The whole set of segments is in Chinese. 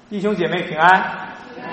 弟兄姐妹平安。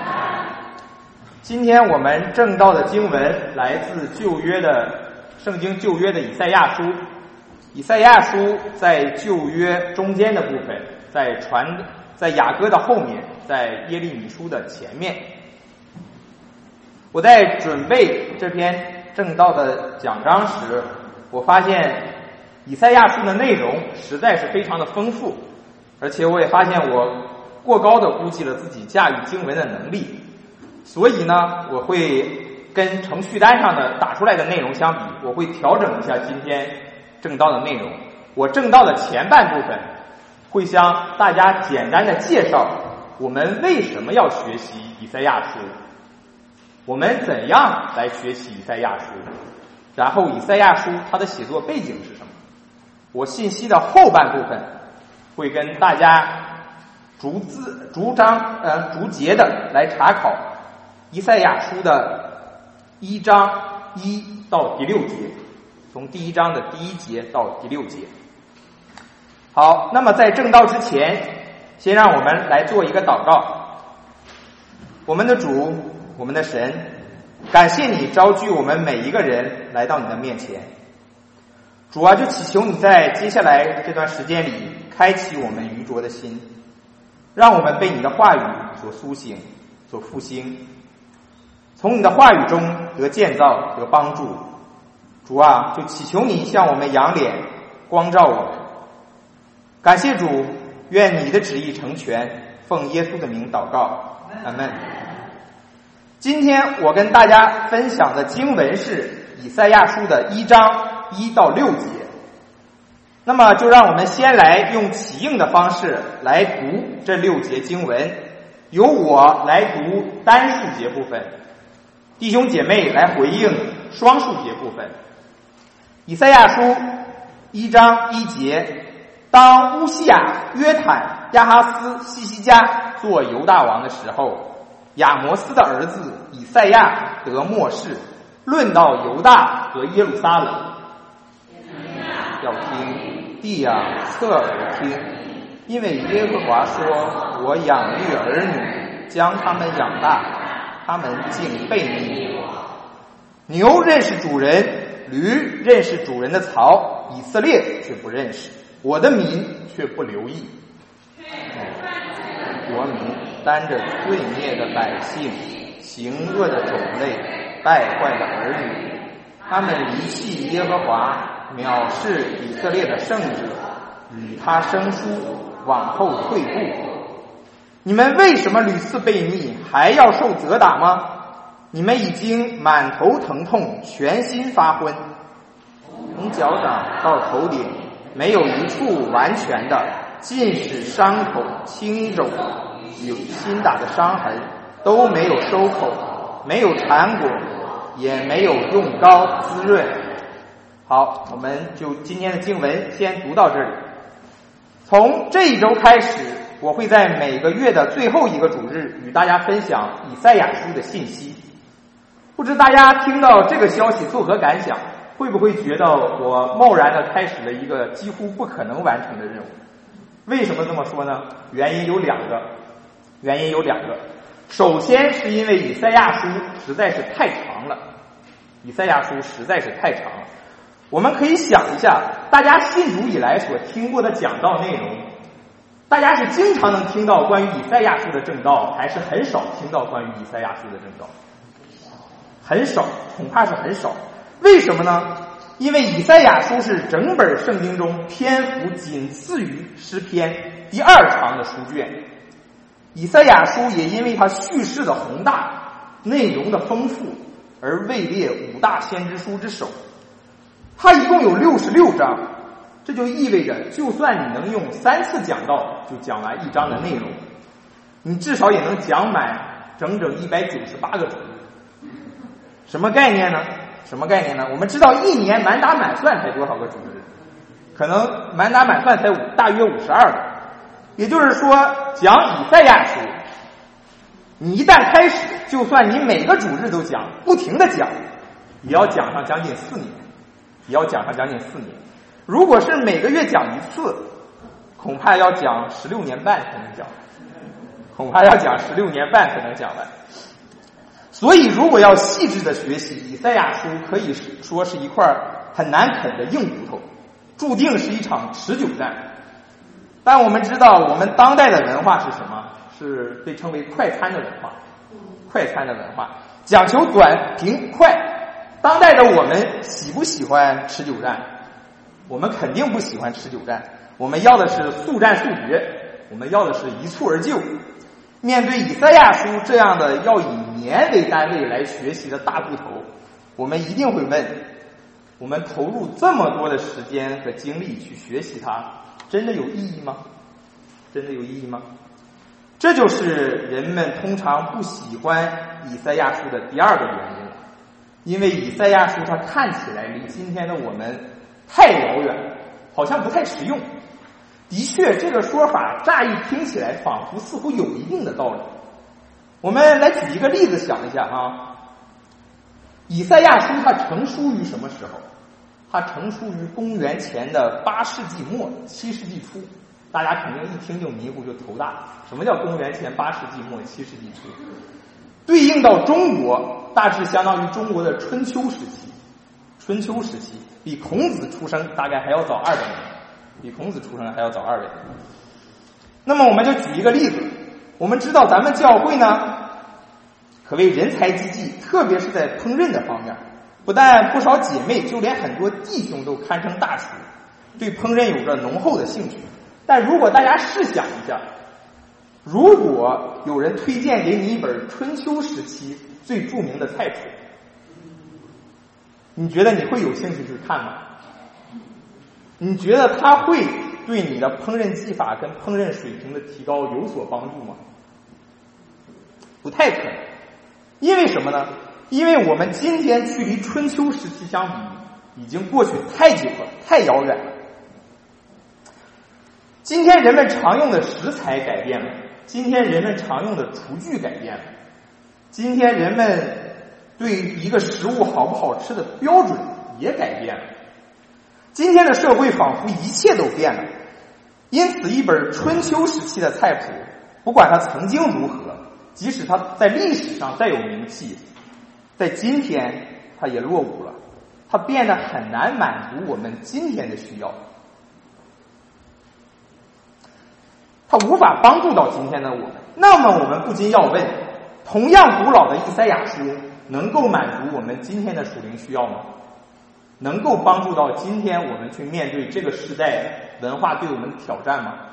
今天我们正道的经文来自圣经旧约的以赛亚书。以赛亚书在旧约中间的部分，在雅歌的后面，在耶利米书的前面。我在准备这篇正道的讲章时，我发现以赛亚书的内容实在是非常的丰富，而且我也发现我过高的估计了自己驾驭经文的能力，所以呢，我会跟程序单上的打出来的内容相比，我会调整一下今天正道的内容。我正道的前半部分会向大家简单的介绍我们为什么要学习以赛亚书，我们怎样来学习以赛亚书，然后以赛亚书它的写作背景是什么。我信息的后半部分会跟大家逐节的来查考以赛亚书的1章1到第6节，从第1章的第1节到第6节。好，那么在正道之前，先让我们来做一个祷告。我们的主，我们的神，感谢你召聚我们每一个人来到你的面前。主啊，就祈求你在接下来这段时间里开启我们愚拙的心，让我们被你的话语所苏醒，所复兴，从你的话语中得建造，得帮助。主啊，就祈求你向我们扬脸，光照我们。感谢主，愿你的旨意成全，奉耶稣的名祷告，阿们。今天我跟大家分享的经文是以赛亚书的1章1到6节。那么就让我们先来用起应的方式来读这6节经文，由我来读单数节部分，弟兄姐妹来回应双数节部分。以赛亚书1章1节，当乌西雅、约坦、亚哈斯、西西家做犹大王的时候，亚摩斯的儿子以赛亚得默示，论到犹大和耶路撒冷。要听，地啊，侧耳听，因为耶和华说，我养育儿女，将他们养大，他们竟背逆我。牛认识主人，驴认识主人的槽，以色列却不认识，我的民却不留意。国民担着罪孽的百姓，行恶的种类，败坏的儿女，他们离弃耶和华，藐视以色列的圣者，与他生疏，往后退步。你们为什么屡次悖逆，还要受责打吗？你们已经满头疼痛，全心发昏，从脚掌到头顶没有一处完全的，尽是伤口青肿，有新打的伤痕，都没有收口，没有缠裹，也没有用膏滋润。好，我们就今天的经文先读到这里。从这一周开始，我会在每个月的最后一个主日与大家分享以赛亚书的信息。不知大家听到这个消息作何感想？会不会觉得我贸然的开始了一个几乎不可能完成的任务？为什么这么说呢？原因有两个。首先是因为以赛亚书实在是太长了。我们可以想一下，大家信主以来所听过的讲道内容，大家是经常能听到关于以赛亚书的正道，还是很少听到关于以赛亚书的正道？很少，恐怕是很少。为什么呢？因为以赛亚书是整本圣经中篇幅仅次于诗篇第2长的书卷。以赛亚书也因为它叙事的宏大，内容的丰富，而位列5大先知书之首。它一共有66章，这就意味着就算你能用3次讲道就讲完1章的内容，你至少也能讲满整整198个主日。什么概念呢？我们知道一年满打满算才多少个主日？可能满打满算才大约52个。也就是说，讲以赛亚书，你一旦开始，就算你每个主日都讲，不停的讲，也要讲上将近4年。如果是每个月讲1次，恐怕要讲16年半才能讲。 恐怕要讲16年半才能讲完。所以如果要细致的学习以赛亚书，可以说是一块很难啃的硬骨头，注定是一场持久战。但我们知道我们当代的文化是什么？是被称为快餐的文化，快餐的文化讲求短平快。当代的我们喜不喜欢持久战？我们肯定不喜欢持久战，我们要的是速战速决，我们要的是一蹴而就。面对以赛亚书这样的要以年为单位来学习的大部头，我们一定会问，我们投入这么多的时间和精力去学习它，真的有意义吗？真的有意义吗？这就是人们通常不喜欢以赛亚书的第二个原因，因为以赛亚书它看起来离今天的我们太遥远，好像不太实用。的确，这个说法乍一听起来仿佛似乎有一定的道理。我们来举一个例子想一下啊，以赛亚书它成书于什么时候？它成书于公元前的8世纪末7世纪初。大家肯定一听就迷糊，就头大。什么叫公元前8世纪末7世纪初？对应到中国，大致相当于中国的春秋时期。春秋时期比孔子出生大概还要早200年，比孔子出生还要早200年。那么我们就举一个例子，我们知道咱们教会呢，可谓人才济济，特别是在烹饪的方面，不但不少姐妹，就连很多弟兄都堪称大厨，对烹饪有着浓厚的兴趣。但如果大家试想一下，如果有人推荐给你一本春秋时期最著名的菜谱，你觉得你会有兴趣去看吗？你觉得它会对你的烹饪技法跟烹饪水平的提高有所帮助吗？不太可能。因为什么呢？因为我们今天距离春秋时期相比已经过去太久了，太遥远了。今天人们常用的食材改变了，今天人们常用的厨具改变了，今天人们对一个食物好不好吃的标准也改变了。今天的社会仿佛一切都变了，因此一本春秋时期的菜谱，不管它曾经如何，即使它在历史上再有名气，在今天它也落伍了，它变得很难满足我们今天的需要，它无法帮助到今天的我们。那么我们不禁要问，同样古老的以赛亚书能够满足我们今天的属灵需要吗？能够帮助到今天我们去面对这个时代文化对我们的挑战吗？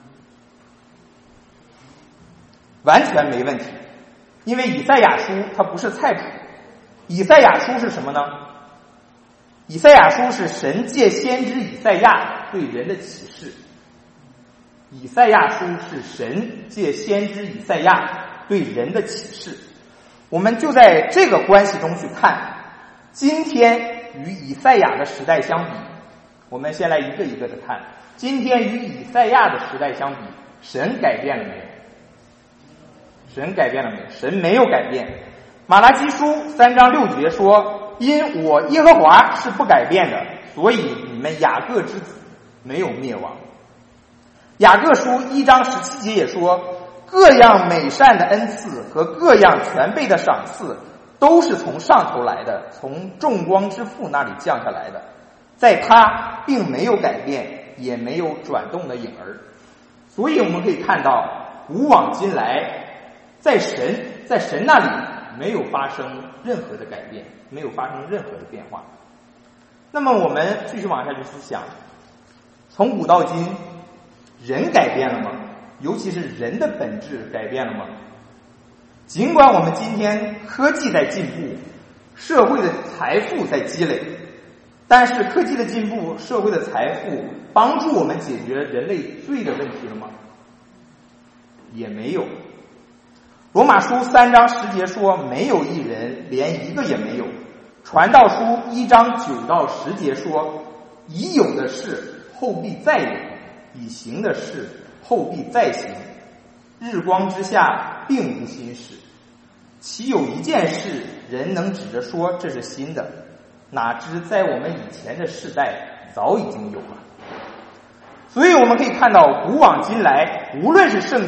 完全没问题。因为以赛亚书它不是菜谱，以赛亚书是什么呢？以赛亚书是神借先知以赛亚对人的启示。以赛亚书是神借先知以赛亚对人的启示。我们就在这个关系中去看，今天与以赛亚的时代相比，我们先来一个一个的看。今天与以赛亚的时代相比，神改变了没有？神改变了没有？神没有改变。马拉基书3章6节说，因我耶和华是不改变的，所以你们雅各之子没有灭亡。雅各书1章17节也说，各样美善的恩赐和各样全备的赏赐都是从上头来的，从众光之父那里降下来的，在他并没有改变，也没有转动的影儿。所以我们可以看到，古往今来，在神那里没有发生任何的改变，没有发生任何的变化。那么我们继续往下去思想，从古到今，人改变了吗？尤其是人的本质改变了吗？尽管我们今天科技在进步，社会的财富在积累，但是科技的进步，社会的财富帮助我们解决人类罪的问题了吗？也没有。罗马书3章10节说，没有一人，连一个也没有。传道书1章9到10节说，已有的事后必再有，已行的事后必再行，日光之下并无新事。岂有一件事人能指着说这是新的？哪知在我们以前的世代早已经有了。所以我们可以看到，古往今来，无论是圣经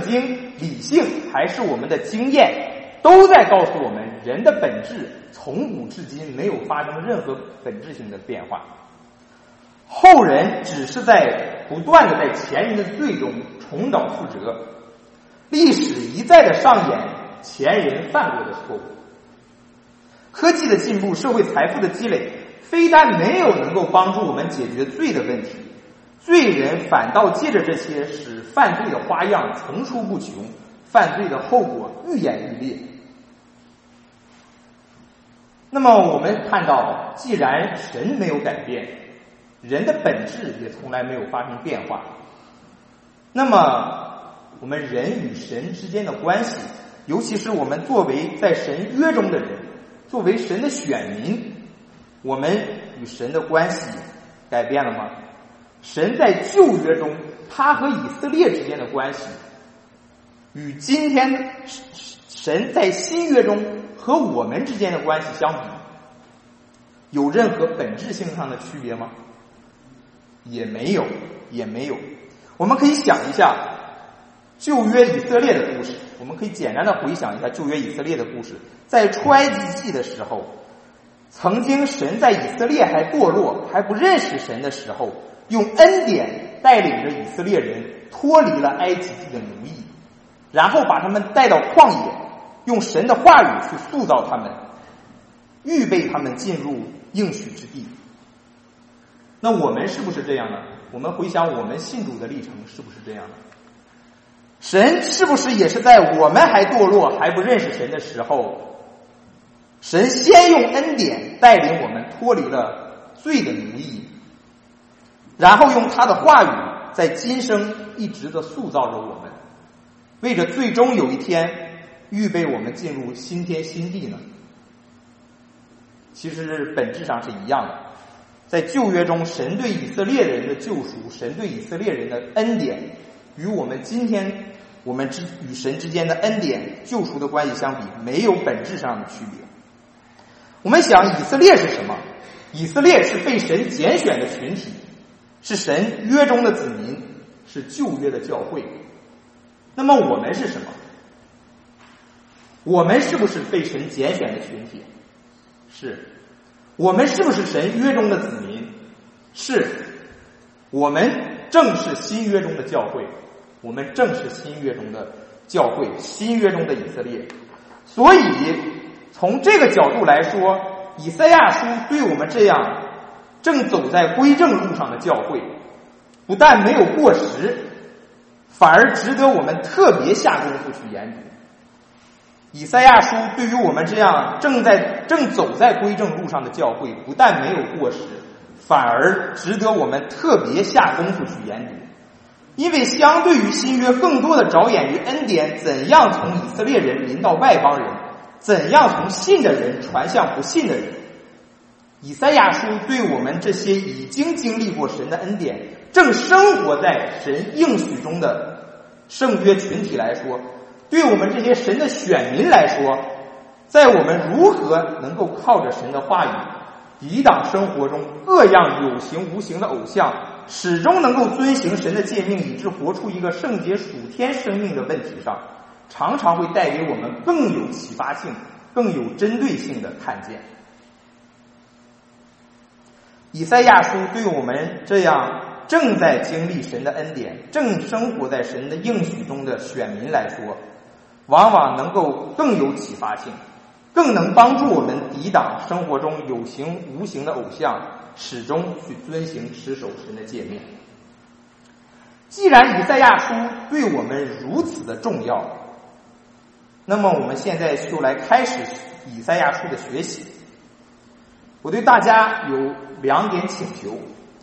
理性还是我们的经验，都在告诉我们，人的本质从古至今没有发生任何本质性的变化。后人只是在不断的在前人的罪中重蹈覆辙，历史一再的上演前人犯过的错误。科技的进步，社会财富的积累，非但没有能够帮助我们解决罪的问题，罪人反倒借着这些使犯罪的花样层出不穷，犯罪的后果愈演愈烈。那么我们看到，既然神没有改变，人的本质也从来没有发生变化，那么我们人与神之间的关系，尤其是我们作为在神约中的人，作为神的选民，我们与神的关系改变了吗？神在旧约中他和以色列之间的关系，与今天神在新约中和我们之间的关系相比，有任何本质性上的区别吗？也没有。我们可以想一下旧约以色列的故事，我们可以简单的回想一下旧约以色列的故事。在出埃及记的时候，曾经神在以色列还堕落还不认识神的时候，用恩典带领着以色列人脱离了埃及地的奴役，然后把他们带到旷野，用神的话语去塑造他们，预备他们进入应许之地。那我们是不是这样呢？我们回想我们信主的历程，是不是这样的？神是不是也是在我们还堕落还不认识神的时候，神先用恩典带领我们脱离了罪的奴役，然后用他的话语在今生一直的塑造着我们，为着最终有一天预备我们进入新天新地呢？其实本质上是一样的。在旧约中，神对以色列人的救赎，神对以色列人的恩典，与我们今天我们与神之间的恩典救赎的关系相比，没有本质上的区别。我们想，以色列是什么？以色列是被神拣选的群体，是神约中的子民，是旧约的教会。那么我们是什么？我们是不是被神拣选的群体？是。我们是不是神约中的子民？是。我们正是新约中的教会，我们正是新约中的教会，新约中的以色列。所以从这个角度来说，以赛亚书对我们这样正走在归正路上的教会，不但没有过时，反而值得我们特别下功夫去研读。以赛亚书对于我们这样正走在归正路上的教会，不但没有过时，反而值得我们特别下功夫去研读。因为相对于新约，更多的着眼于恩典怎样从以色列人临到外邦人，怎样从信的人传向不信的人。以赛亚书对我们这些已经经历过神的恩典，正生活在神应许中的圣约群体来说，对我们这些神的选民来说，在我们如何能够靠着神的话语抵挡生活中各样有形无形的偶像，始终能够遵行神的诫命，以致活出一个圣洁属天生命的问题上，常常会带给我们更有启发性、更有针对性的看见。以赛亚书对我们这样正在经历神的恩典、正生活在神的应许中的选民来说，往往能够更有启发性，更能帮助我们抵挡生活中有形无形的偶像，始终去遵行持守神的诫命。既然以赛亚书对我们如此的重要，那么我们现在就来开始以赛亚书的学习。我对大家有两点请求。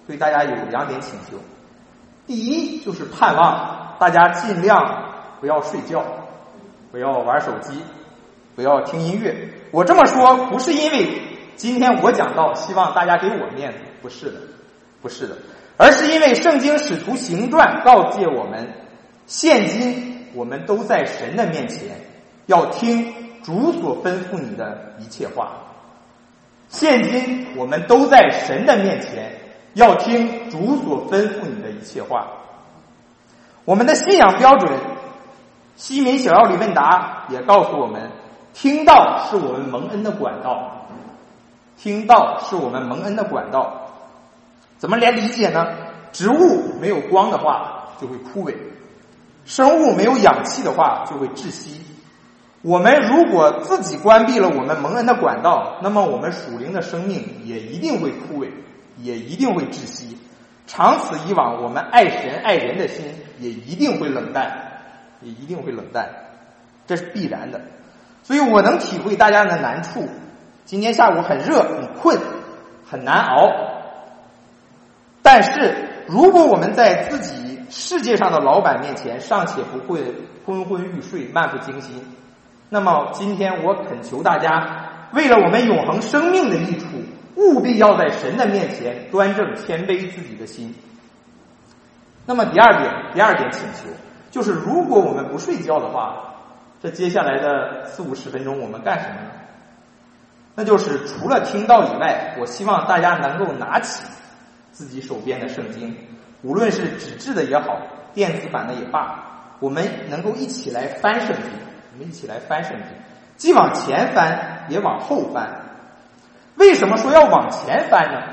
第一，就是盼望大家尽量不要睡觉，不要玩手机，不要听音乐。我这么说不是因为今天我讲到希望大家给我面子，不是的，而是因为圣经使徒行传告诫我们，现今我们都在神的面前，要听主所吩咐你的一切话。现今我们都在神的面前，要听主所吩咐你的一切话。我们的信仰标准西敏小要理问答也告诉我们，听道是我们蒙恩的管道，听道是我们蒙恩的管道。怎么来理解呢？植物没有光的话就会枯萎，生物没有氧气的话就会窒息。我们如果自己关闭了我们蒙恩的管道，那么我们属灵的生命也一定会枯萎，也一定会窒息。长此以往，我们爱神爱人的心也一定会冷淡，也一定会冷淡，这是必然的。所以我能体会大家的难处。今天下午很热很困很难熬，但是如果我们在自己世界上的老板面前尚且不会昏昏欲睡漫不经心，那么今天我恳求大家，为了我们永恒生命的益处，务必要在神的面前端正谦卑自己的心。那么第二点请求就是，如果我们不睡觉的话，这接下来的40-50分钟我们干什么呢？那就是除了听道以外，我希望大家能够拿起自己手边的圣经，无论是纸质的也好，电子版的也罢，我们能够一起来翻圣经，既往前翻也往后翻。为什么说要往前翻呢？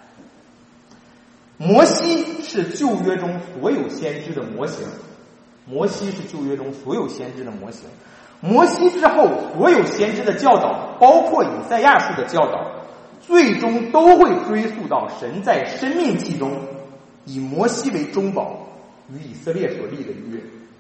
摩西是旧约中所有先知的模型，摩西之后所有先知的教导，包括以赛亚书的教导，最终都会追溯到神在申命记中以摩西为中保与以色列所立的约。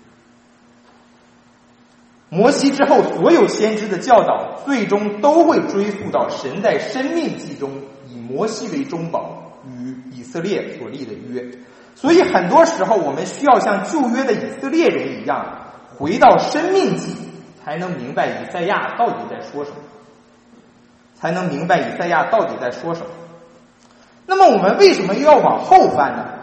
摩西之后所有先知的教导最终都会追溯到神在申命记中以摩西为中保与以色列所立的约。所以很多时候我们需要像旧约的以色列人一样，回到申命记才能明白以赛亚到底在说什么，那么我们为什么又要往后翻呢？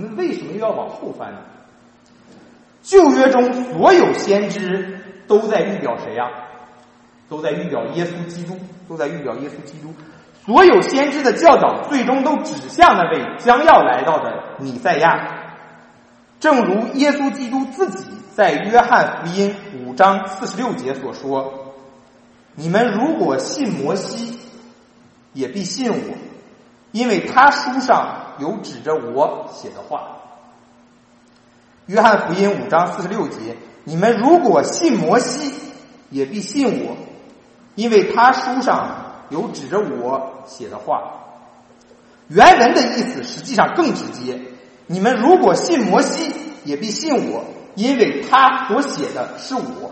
旧约中所有先知都在预表谁呀？都在预表耶稣基督。所有先知的教导最终都指向那位将要来到的弥赛亚。正如耶稣基督自己在约翰福音5章46节所说，你们如果信摩西，也必信我，因为他书上有指着我写的话。约翰福音5章46节，你们如果信摩西，也必信我，因为他书上有指着我写的话。原文的意思实际上更直接，你们如果信摩西，也必信我，因为他所写的是我。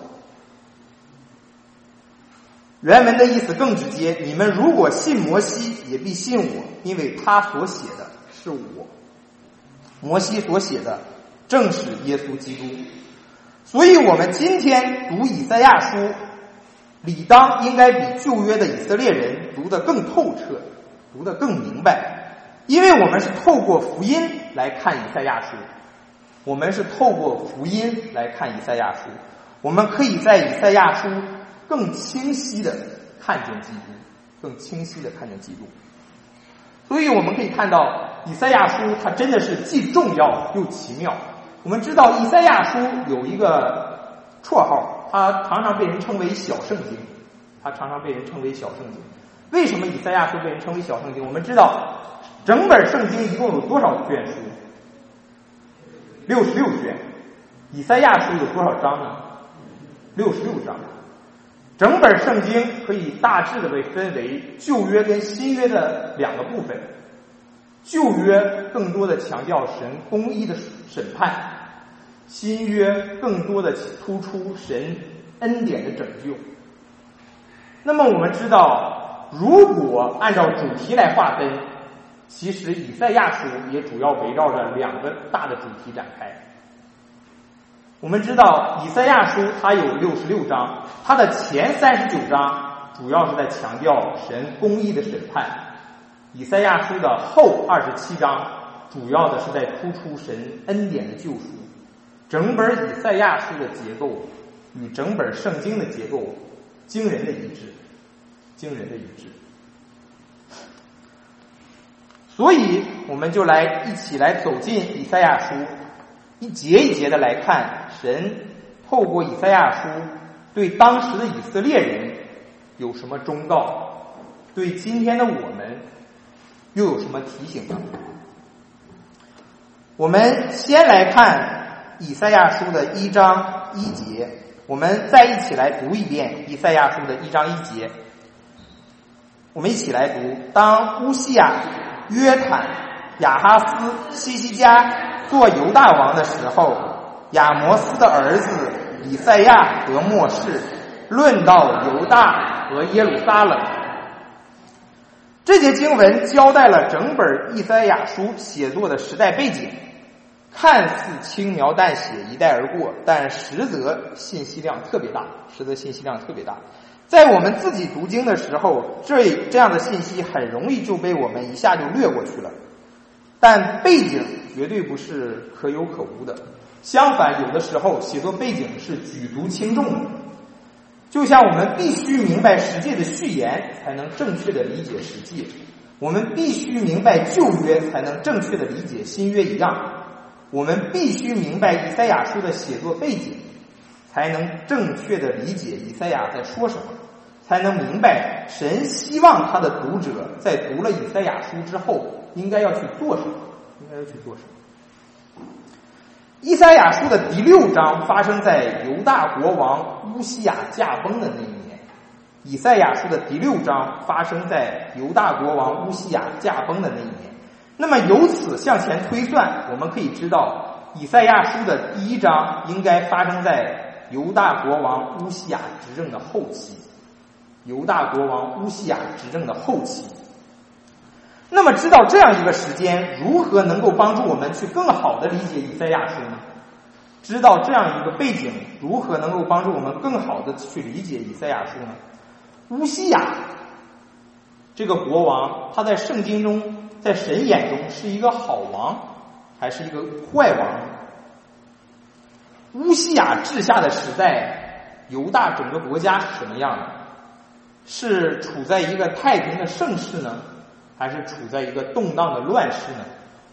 原文的意思更直接，你们如果信摩西，也必信我，因为他所写的是我。摩西所写的正是耶稣基督。所以我们今天读以赛亚书，理当应该比旧约的以色列人读得更透彻，读得更明白，因为我们是透过福音来看以赛亚书，我们可以在以赛亚书更清晰的看见基督，所以我们可以看到以赛亚书它真的是既重要又奇妙。我们知道以赛亚书有一个绰号，它常常被人称为小圣经。为什么以赛亚书被人称为小圣经？我们知道整本圣经一共有多少卷书？66卷。以赛亚书有多少章呢？66章。整本圣经可以大致的被分为旧约跟新约的两个部分。旧约更多的强调神公义的审判，新约更多的突出神恩典的拯救。那么我们知道，如果按照主题来划分，其实以赛亚书也主要围绕着两个大的主题展开。我们知道以赛亚书它有66章，它的前39章主要是在强调神公义的审判，以赛亚书的后27章主要的是在突出神恩典的救赎。整本以赛亚书的结构与整本圣经的结构惊人的一致。所以我们就一起来走进以赛亚书，一节一节的来看神透过以赛亚书对当时的以色列人有什么忠告，对今天的我们又有什么提醒呢？我们先来看以赛亚书的1章1节，我们再一起来读一遍以赛亚书的1章1节。我们一起来读：当乌西雅、约坦、亚哈斯、西西家做犹大王的时候，亚摩斯的儿子以赛亚得末世，论到犹大和耶路撒冷。这节经文交代了整本以赛亚书写作的时代背景，看似轻描淡写一带而过，但实则信息量特别大，在我们自己读经的时候，这样的信息很容易就被我们一下就略过去了。但背景绝对不是可有可无的，相反，有的时候写作背景是举足轻重的。就像我们必须明白十诫的序言，才能正确的理解十诫；我们必须明白旧约，才能正确的理解新约一样。我们必须明白以赛亚书的写作背景，才能正确的理解以赛亚在说什么，才能明白神希望他的读者在读了以赛亚书之后应该要去做什么。以赛亚书的第6章发生在犹大国王乌西雅驾崩的那一年。以赛亚书的第6章发生在犹大国王乌西雅驾崩的那一年。那么由此向前推算，我们可以知道以赛亚书的第1章应该发生在犹大国王乌西雅执政的后期。那么知道这样一个时间，如何能够帮助我们去更好的理解以赛亚书呢？知道这样一个背景，如何能够帮助我们更好的去理解以赛亚书呢？乌西雅这个国王，他在圣经中，在神眼中是一个好王还是一个坏王？乌西雅治下的时代，犹大整个国家是什么样的？是处在一个太平的盛世呢，还是处在一个动荡的乱世呢？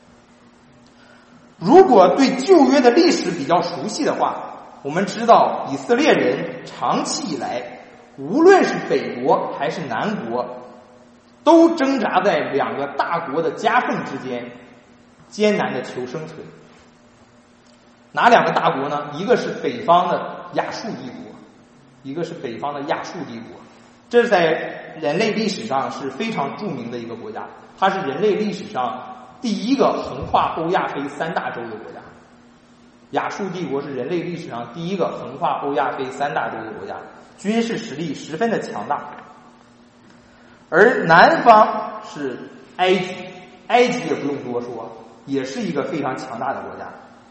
如果对旧约的历史比较熟悉的话，我们知道以色列人长期以来，无论是北国还是南国，都挣扎在两个大国的夹缝之间，艰难的求生存。哪两个大国呢？一个是北方的亚述帝国，这是在人类历史上是非常著名的一个国家，它是人类历史上第一个横跨欧亚非3大洲的国家。亚述帝国是人类历史上第一个横跨欧亚非3大洲的国家，军事实力十分的强大。而南方是埃及，埃及也不用多说，也是一个非常强大的国家。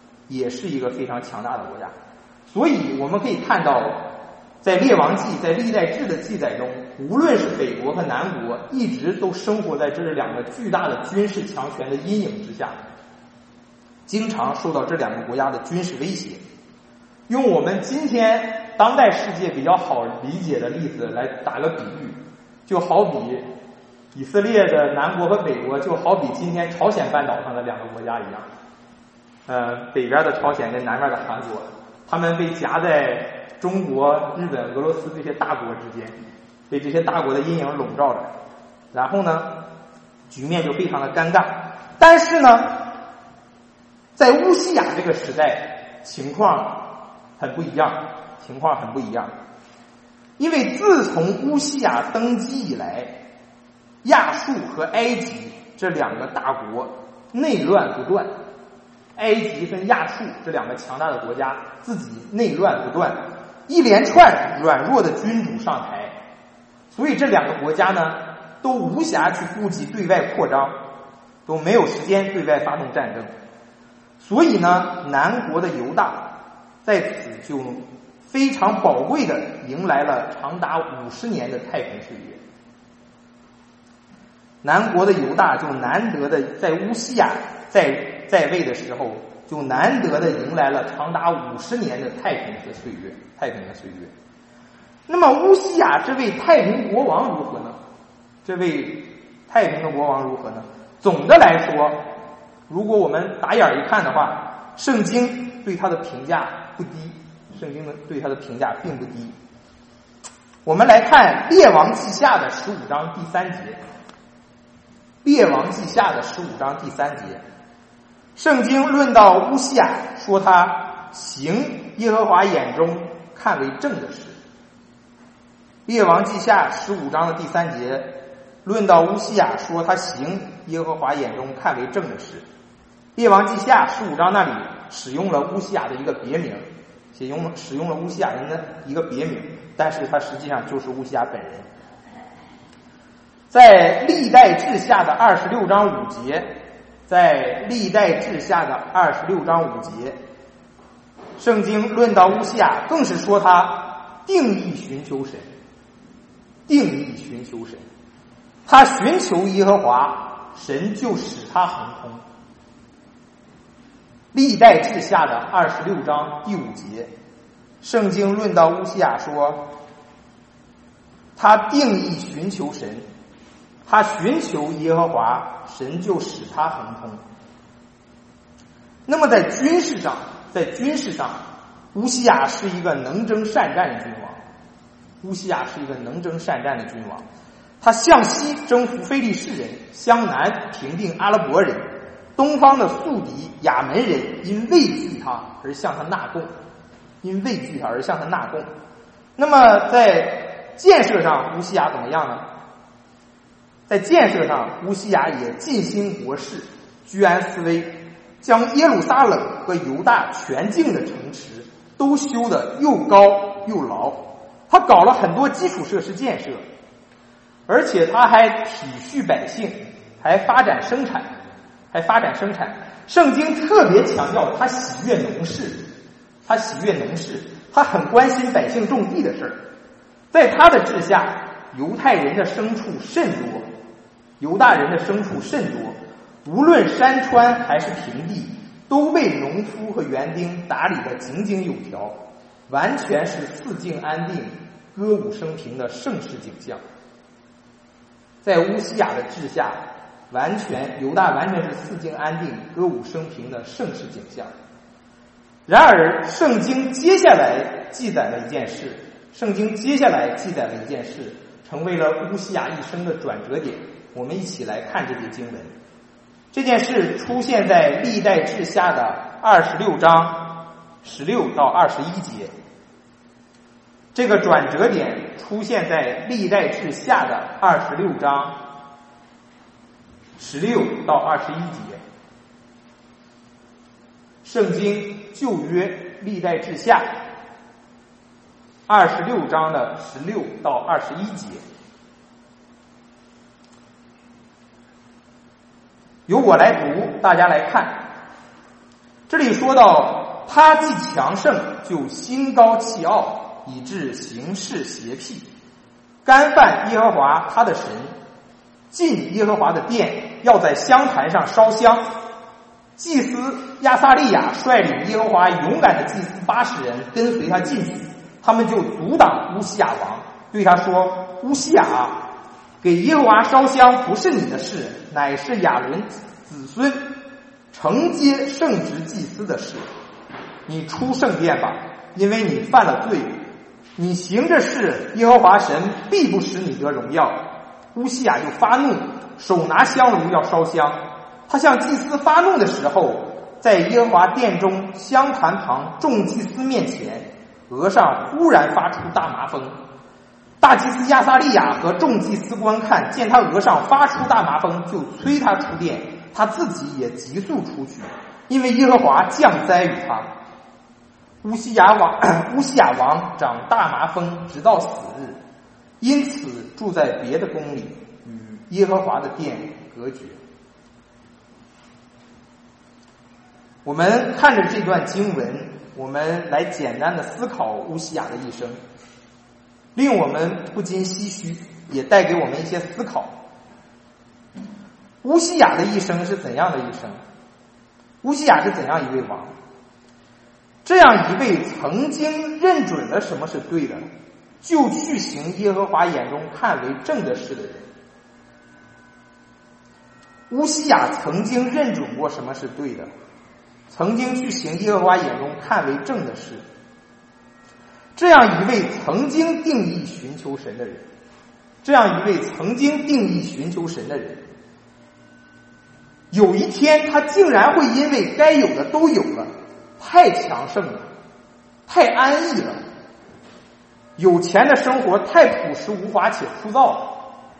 所以我们可以看到，在列王纪、在历代志的记载中，无论是北国和南国，一直都生活在这两个巨大的军事强权的阴影之下，经常受到这两个国家的军事威胁。用我们今天当代世界比较好理解的例子来打个比喻，就好比以色列的南国和北国，就好比今天朝鲜半岛上的两个国家一样。北边的朝鲜跟南边的韩国，他们被夹在中国、日本、俄罗斯这些大国之间，被这些大国的阴影笼罩着，然后呢，局面就非常的尴尬。但是呢，在乌西雅这个时代，情况很不一样，因为自从乌西雅登基以来，亚述和埃及这两个大国内乱不断。埃及跟亚述这两个强大的国家自己内乱不断，一连串软弱的君主上台，所以这两个国家呢都无暇去顾及对外扩张，都没有时间对外发动战争。所以呢，南国的犹大在此就非常宝贵的迎来了长达50年的太平岁月。南国的犹大就难得的在乌西雅在位的时候，就难得的迎来了长达50年的太平的岁月。那么乌西雅这位太平国王如何呢？总的来说，如果我们打眼一看的话，圣经对他的评价不低， 圣经对他的评价并不低。我们来看《列王记下》的15章第3节，《列王记下》的15章第3节，圣经论到乌西雅，说他行耶和华眼中看为正的事。列王记下15章的第3节，论到乌西雅，说他行耶和华眼中看为正的事。列王记下15章那里使用了乌西雅的一个别名，使用了乌西雅人的一个别名，但是他实际上就是乌西雅本人。在历代志下的26章5节，在历代志下的26章5节，圣经论到乌西雅，更是说他定义寻求神，定义寻求神，他寻求耶和华，神就使他亨通。历代志下的26章第5节，圣经论到乌西雅说，他定义寻求神，他寻求耶和华，神就使他亨通。那么在军事上，乌西雅是一个能征善战的君王。乌西雅是一个能征善战的君王，他向西征服非利士人，向南平定阿拉伯人，东方的宿敌亚门人因畏惧他而向他纳贡，那么在建设上，乌西雅怎么样呢？在建设上，乌西雅也尽心国事，居安思危，将耶路撒冷和犹大全境的城池都修得又高又牢。他搞了很多基础设施建设，而且他还体恤百姓，还发展生产。圣经特别强调他喜悦农事，他很关心百姓种地的事儿。在他的治下，犹太人的牲畜甚多，犹大人的牲畜甚多，无论山川还是平地，都被农夫和园丁打理得井井有条，完全是四境安定、歌舞升平的盛世景象。在乌西雅的治下，犹大完全是四境安定、歌舞升平的盛世景象。然而，圣经接下来记载了一件事，成为了乌西雅一生的转折点。我们一起来看这节经文。这件事出现在历代志下的26章16到21节。这个转折点出现在历代志下的26章16到21节。圣经旧约历代志下26章的16到21节。由我来读，大家来看。这里说到，他既强盛，就心高气傲，以致行事邪僻，干犯耶和华他的神，进耶和华的殿，要在香坛上烧香。祭司亚撒利亚率领耶和华勇敢的祭司80人跟随他进去，他们就阻挡乌西雅王，对他说：乌西雅，给耶和华烧香不是你的事，乃是亚伦子孙承接圣职祭司的事。你出圣殿吧，因为你犯了罪，你行这事，耶和华神必不使你得荣耀。乌西雅就发怒，手拿香炉要烧香。他向祭司发怒的时候，在耶和华殿中香坛旁众祭司面前，额上忽然发出大麻风。大祭司亚撒利亚和众祭司观看，见他额上发出大麻风，就催他出殿，他自己也急速出去，因为耶和华降灾于他。乌西雅王长大麻风，直到死日，因此住在别的宫里，与耶和华的殿隔绝。我们看着这段经文，我们来简单的思考乌西雅的一生，令我们不禁唏嘘，也带给我们一些思考。乌西雅的一生是怎样的一生？乌西雅是怎样一位王？这样一位曾经认准了什么是对的，就去行耶和华眼中看为正的事的人。乌西雅曾经认准过什么是对的，曾经去行耶和华眼中看为正的事。 这样一位曾经定义寻求神的人，这样一位曾经定义寻求神的人，有一天他竟然会因为该有的都有了，太强盛了，太安逸了，有钱的生活太朴实无华且枯燥了，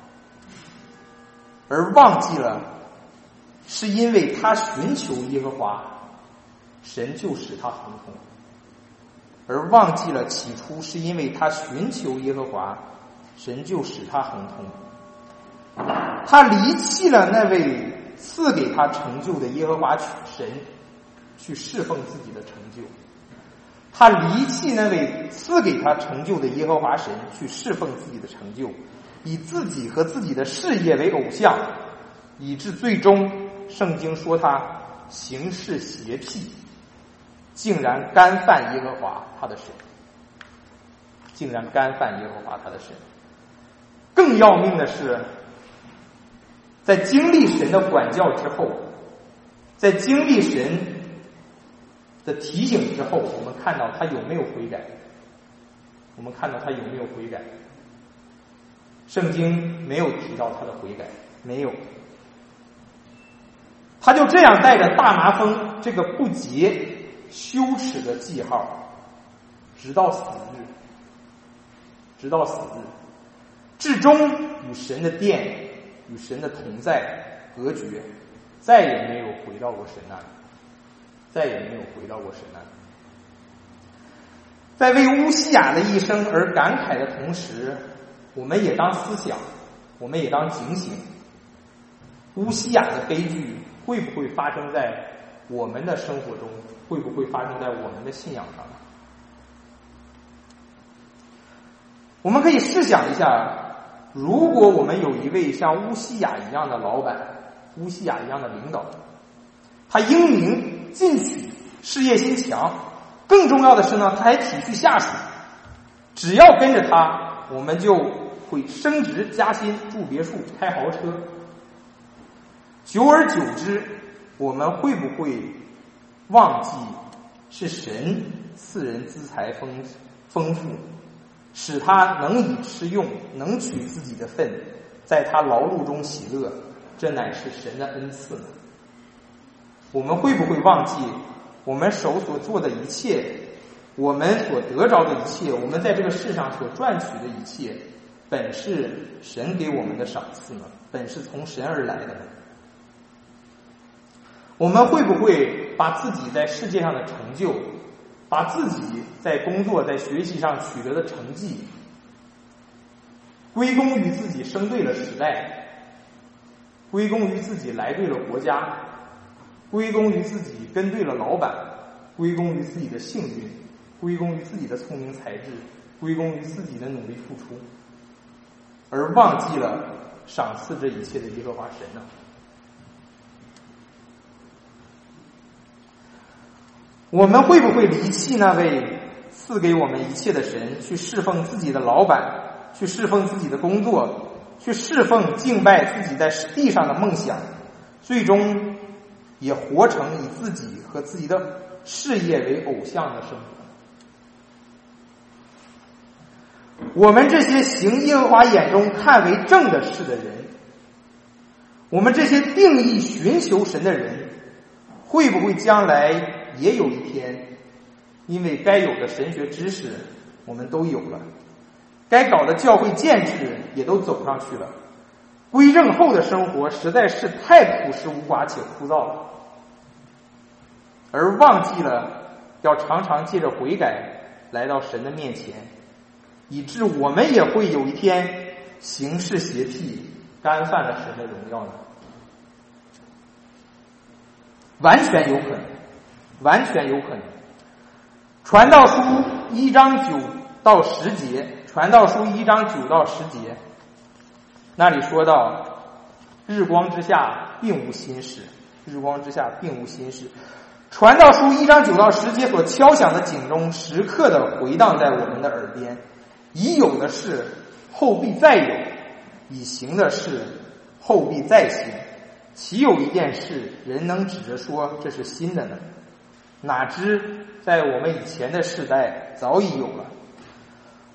而忘记了是因为他寻求耶和华，神就使他亨通，而忘记了起初是因为他寻求耶和华，神就使他亨通。他离弃了那位赐给他成就的耶和华神，去侍奉自己的成就。他离弃那位赐给他成就的耶和华神，去侍奉自己的成就，以自己和自己的事业为偶像，以致最终圣经说他行事邪僻，竟然干犯耶和华他的神，竟然干犯耶和华他的神。更要命的是，在经历神的管教之后，在经历神的提醒之后，我们看到他有没有悔改？我们看到他有没有悔改？圣经没有提到他的悔改，没有。他就这样带着大麻风这个不洁羞耻的记号，直到死日，直到死日，至终与神的殿、与神的同在隔绝，再也没有回到过神那里，再也没有回到过神那里。在为乌西雅的一生而感慨的同时，我们也当思想，我们也当警醒，乌西雅的悲剧会不会发生在我们的生活中？会不会发生在我们的信仰上呢？我们可以试想一下，如果我们有一位像乌西雅一样的老板，乌西雅一样的领导，他英明进取，事业心强，更重要的是呢，他还体恤下属，只要跟着他，我们就会升职加薪，住别墅，开豪车。久而久之，我们会不会忘记是神赐人资财丰富，使他能以吃用，能取自己的份，在他劳碌中喜乐，这乃是神的恩赐呢？我们会不会忘记我们手所做的一切，我们所得着的一切，我们在这个世上所赚取的一切，本是神给我们的赏赐呢？本是从神而来的呢？我们会不会把自己在世界上的成就，把自己在工作在学习上取得的成绩，归功于自己生对了时代，归功于自己来对了国家，归功于自己跟对了老板，归功于自己的幸运，归功于自己的聪明才智，归功于自己的努力付出，而忘记了赏赐这一切的耶和华神呢？我们会不会离弃那位赐给我们一切的神，去侍奉自己的老板，去侍奉自己的工作，去侍奉敬拜自己在地上的梦想，最终也活成以自己和自己的事业为偶像的生活？我们这些行耶和华眼中看为正的事的人，我们这些定义寻求神的人，会不会将来也有一天，因为该有的神学知识我们都有了，该搞的教会建制也都走上去了，归正后的生活实在是太朴实无华且枯燥了，而忘记了要常常借着悔改来到神的面前，以致我们也会有一天行事邪僻，干犯了神的荣耀呢？完全有可能，完全有可能。传道书1章9到10节，传道书1章9到10节，那里说到，日光之下并无新事，日光之下并无新事。传道书1章9到10节所敲响的警钟，时刻的回荡在我们的耳边。已有的事后必再有，已行的事后必再行。岂有一件事人能指着说这是新的呢？哪知在我们以前的世代早已有了，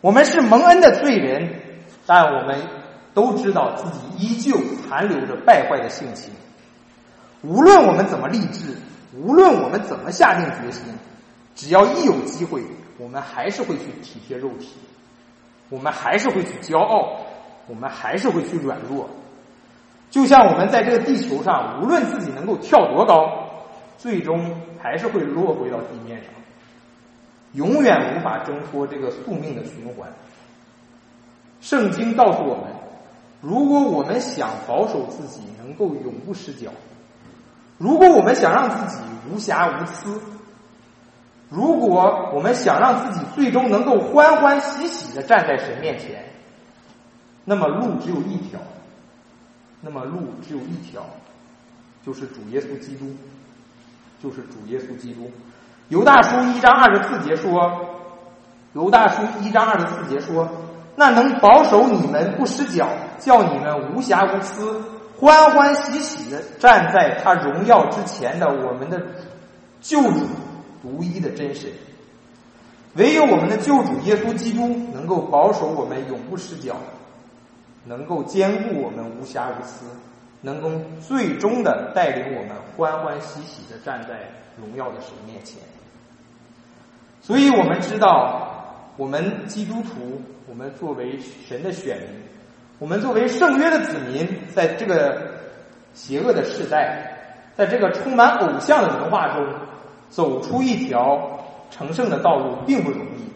我们是蒙恩的罪人，但我们都知道自己依旧残留着败坏的性情。无论我们怎么立志，无论我们怎么下定决心，只要一有机会，我们还是会去体贴肉体，我们还是会去骄傲，我们还是会去软弱。就像我们在这个地球上，无论自己能够跳多高，最终还是会落回到地面上，永远无法挣脱这个宿命的循环。圣经告诉我们，如果我们想保守自己能够永不失脚，如果我们想让自己无瑕无疵，如果我们想让自己最终能够欢欢喜喜地站在神面前，那么路只有一条，就是主耶稣基督，就是主耶稣基督。犹大书1章24节说，那能保守你们不失脚，叫你们无瑕无疵，欢欢喜喜地站在他荣耀之前的我们的救主，独一的真神。唯有我们的救主耶稣基督能够保守我们永不失脚，能够兼顾我们无瑕无疵，能够最终的带领我们欢欢喜喜地站在荣耀的神面前。所以我们知道，我们基督徒，我们作为神的选民，我们作为圣约的子民，在这个邪恶的世代，在这个充满偶像的文化中，走出一条成圣的道路并不容易。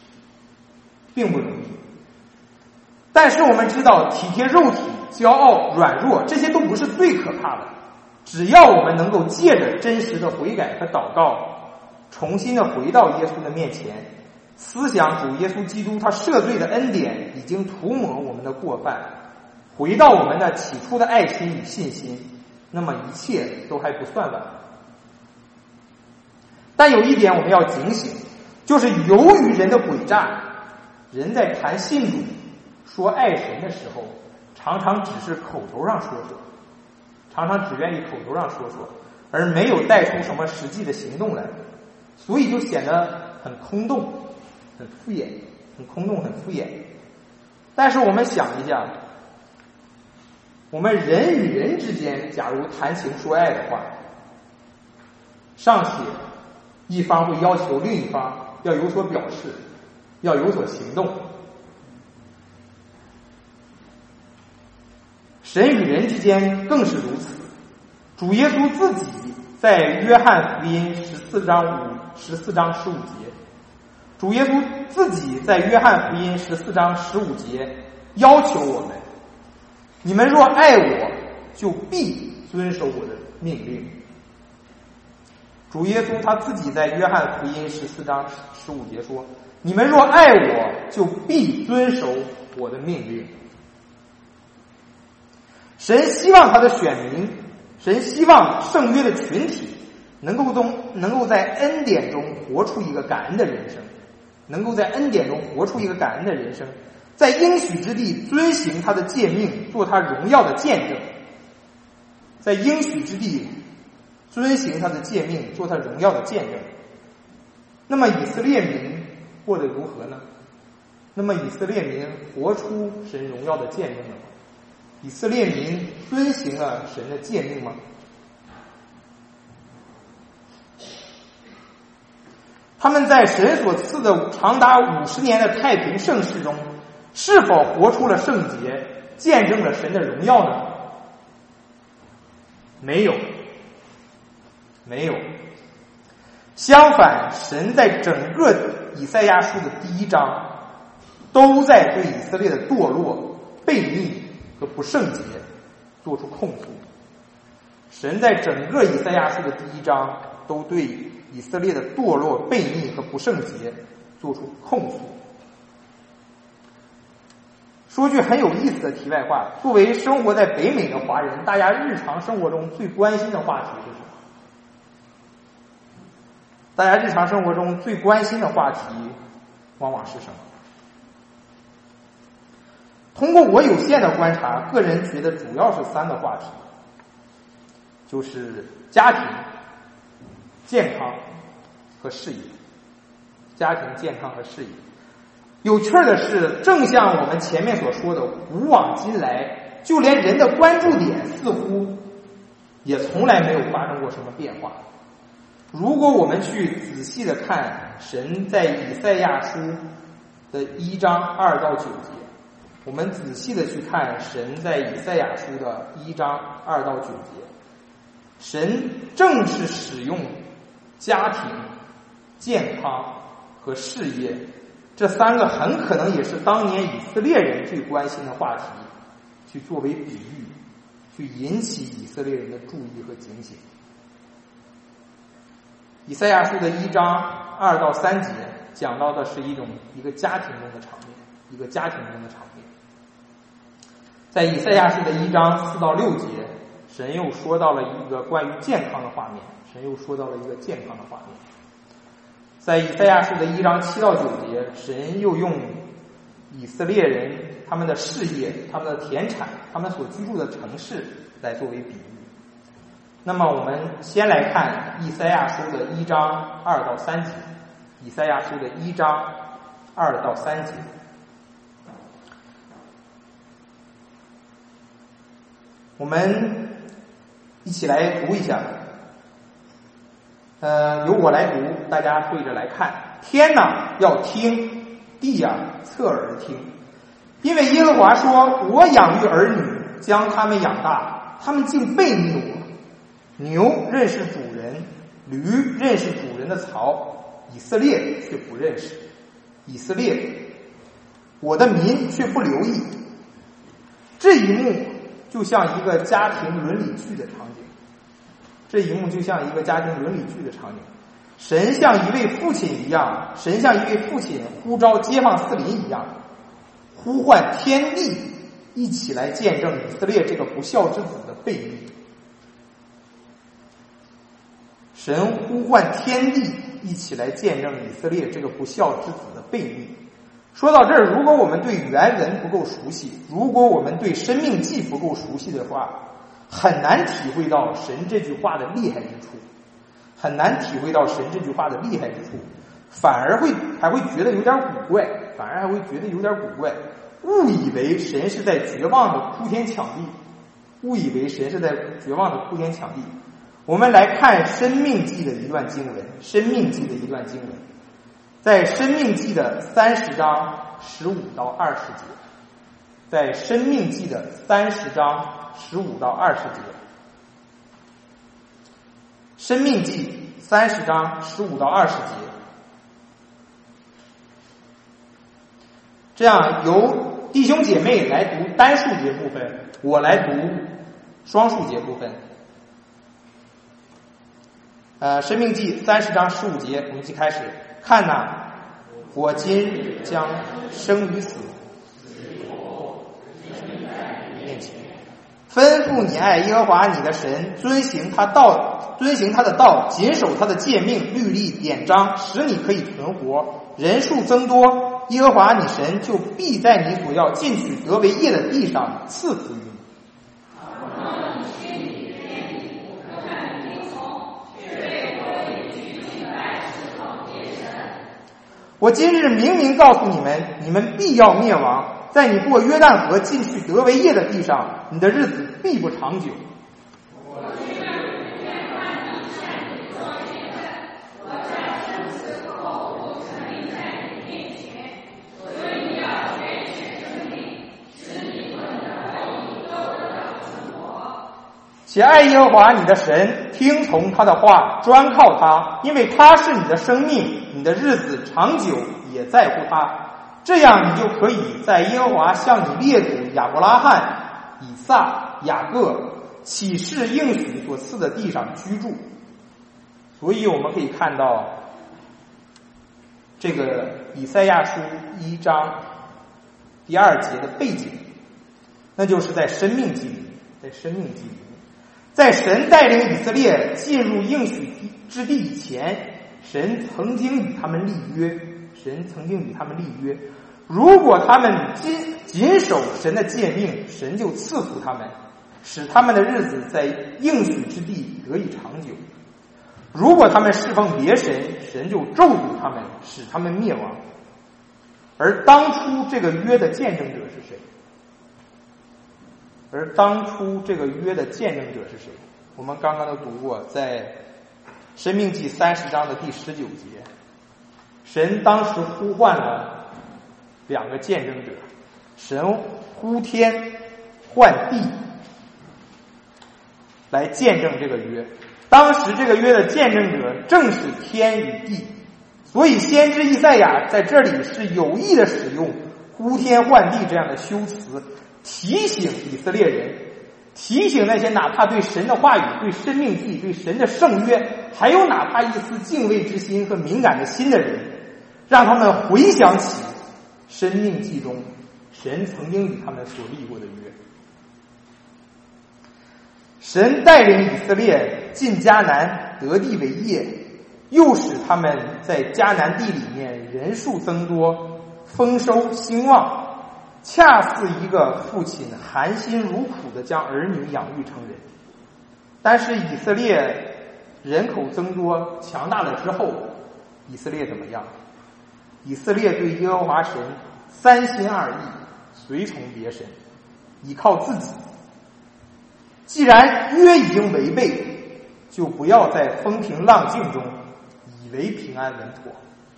但是我们知道，体贴肉体、骄傲、软弱，这些都不是最可怕的。只要我们能够借着真实的悔改和祷告，重新的回到耶稣的面前，思想主耶稣基督他赦罪的恩典已经涂抹我们的过犯，回到我们的起初的爱心与信心，那么一切都还不算晚。但有一点我们要警醒，就是由于人的诡诈，人在谈信主说爱神的时候，常常只是口头上说说，常常只愿意口头上说说，而没有带出什么实际的行动来，所以就显得很空洞、很敷衍。但是我们想一下，我们人与人之间假如谈情说爱的话，尚且一方会要求另一方要有所表示，要有所行动。神与人之间更是如此。主耶稣自己在约翰福音14章15节，主耶稣自己在约翰福音14章15节要求我们，你们若爱我，就必遵守我的命令。主耶稣他自己在约翰福音14章15节说，你们若爱我，就必遵守我的命令。神希望他的选民，神希望圣约的群体能够在恩典中活出一个感恩的人生，在应许之地遵行他的诫命，做他荣耀的见证。那么以色列民过得如何呢？那么以色列民活出神荣耀的见证了吗？以色列民遵行了神的诫命吗？他们在神所赐的长达50年的太平盛世中，是否活出了圣洁，见证了神的荣耀呢？没有。相反，神在整个以赛亚书的第1章都在对以色列的堕落、悖逆和不圣洁做出控诉。神在整个以赛亚书的第1章都对以色列的堕落、悖逆和不圣洁做出控诉。说句很有意思的题外话，作为生活在北美的华人，大家日常生活中最关心的话题是什么？往往是什么？通过我有限的观察，个人觉得主要是3个话题，就是家庭、健康和事业。 有趣的是，正像我们前面所说的，古往今来，就连人的关注点似乎也从来没有发生过什么变化。如果我们去仔细的看神在以赛亚书的1章2到9节，我们仔细的去看神在以赛亚书的1章2到9节，神正是使用家庭、健康和事业这3个很可能也是当年以色列人最关心的话题，去作为比喻，去引起以色列人的注意和警醒。以赛亚书的1章2到3节讲到的是一个家庭中的场面，一个家庭中的场面。在以赛亚书的1章4到6节，神又说到了一个关于健康的画面，在以赛亚书的1章7到9节，神又用以色列人他们的事业、他们的田产、他们所居住的城市来作为比喻。那么我们先来看以赛亚书的1章2到3节，以赛亚书的1章2到3节。我们一起来读一下，由我来读，大家对着来看。天哪，要听；地呀，侧耳听。因为耶和华说：“我养育儿女，将他们养大，他们竟背逆我。牛认识主人，驴认识主人的槽，以色列却不认识。以色列，我的民却不留意。”这一幕就像一个家庭伦理剧的场景。神像一位父亲呼召街坊四邻一样，呼唤天地一起来见证以色列这个不孝之子的背逆。神呼唤天地一起来见证以色列这个不孝之子的背逆。说到这儿，如果我们对原文不够熟悉，如果我们对申命记不够熟悉的话，很难体会到神这句话的厉害之处，反而还会觉得有点古怪，误以为神是在绝望的铺天抢地。我们来看申命记的一段经文，在申命记的30章15到20节，15到20节，申命记30章15到20节。这样由弟兄姐妹来读单数节部分，我来读双数节部分。申命记30章15节，我们一起开始。看哪，我今日将生与死面前，吩咐你爱耶和华你的神，遵行他的道，谨守他的诫命、律例、典章，使你可以存活。人数增多，耶和华你神就必在你所要进去得为业的地上赐福于你。我今日明明告诉你们，你们必要灭亡。在你过约旦河进去得为业的地上，你的日子必不长久。且爱耶和华你的神，听从他的话，专靠他，因为他是你的生命，你的日子长久也在乎他。这样你就可以在耶和华向你列祖亚伯拉罕、以撒、雅各起誓应许所赐的地上居住。所以我们可以看到这个以赛亚书1章第2节的背景，那就是在申命记里。在神带领以色列进入应许之地以前，神曾经与他们立约。如果他们谨守神的诫命，神就赐福他们，使他们的日子在应许之地得以长久。如果他们侍奉别神，神就咒诅他们，使他们灭亡。 而当初这个约的见证者是谁？我们刚刚都读过，在申命记30章的第19节，神当时呼唤了2个见证者，神呼天唤地来见证这个约。当时这个约的见证者正是天与地，所以先知以赛亚在这里是有意的使用呼天唤地这样的修辞，提醒以色列人，提醒那些哪怕对神的话语、对申命记、对神的圣约还有哪怕一丝敬畏之心和敏感的心的人，让他们回想起申命记中神曾经与他们所立过的约。神带领以色列进迦南得地为业，又使他们在迦南地里面人数增多，丰收兴旺，恰似一个父亲含辛茹苦地将儿女养育成人。但是以色列人口增多强大了之后，以色列怎么样？以色列对耶和华神三心二意，随从别神，依靠自己。既然约已经违背，就不要在风平浪静中以为平安稳妥。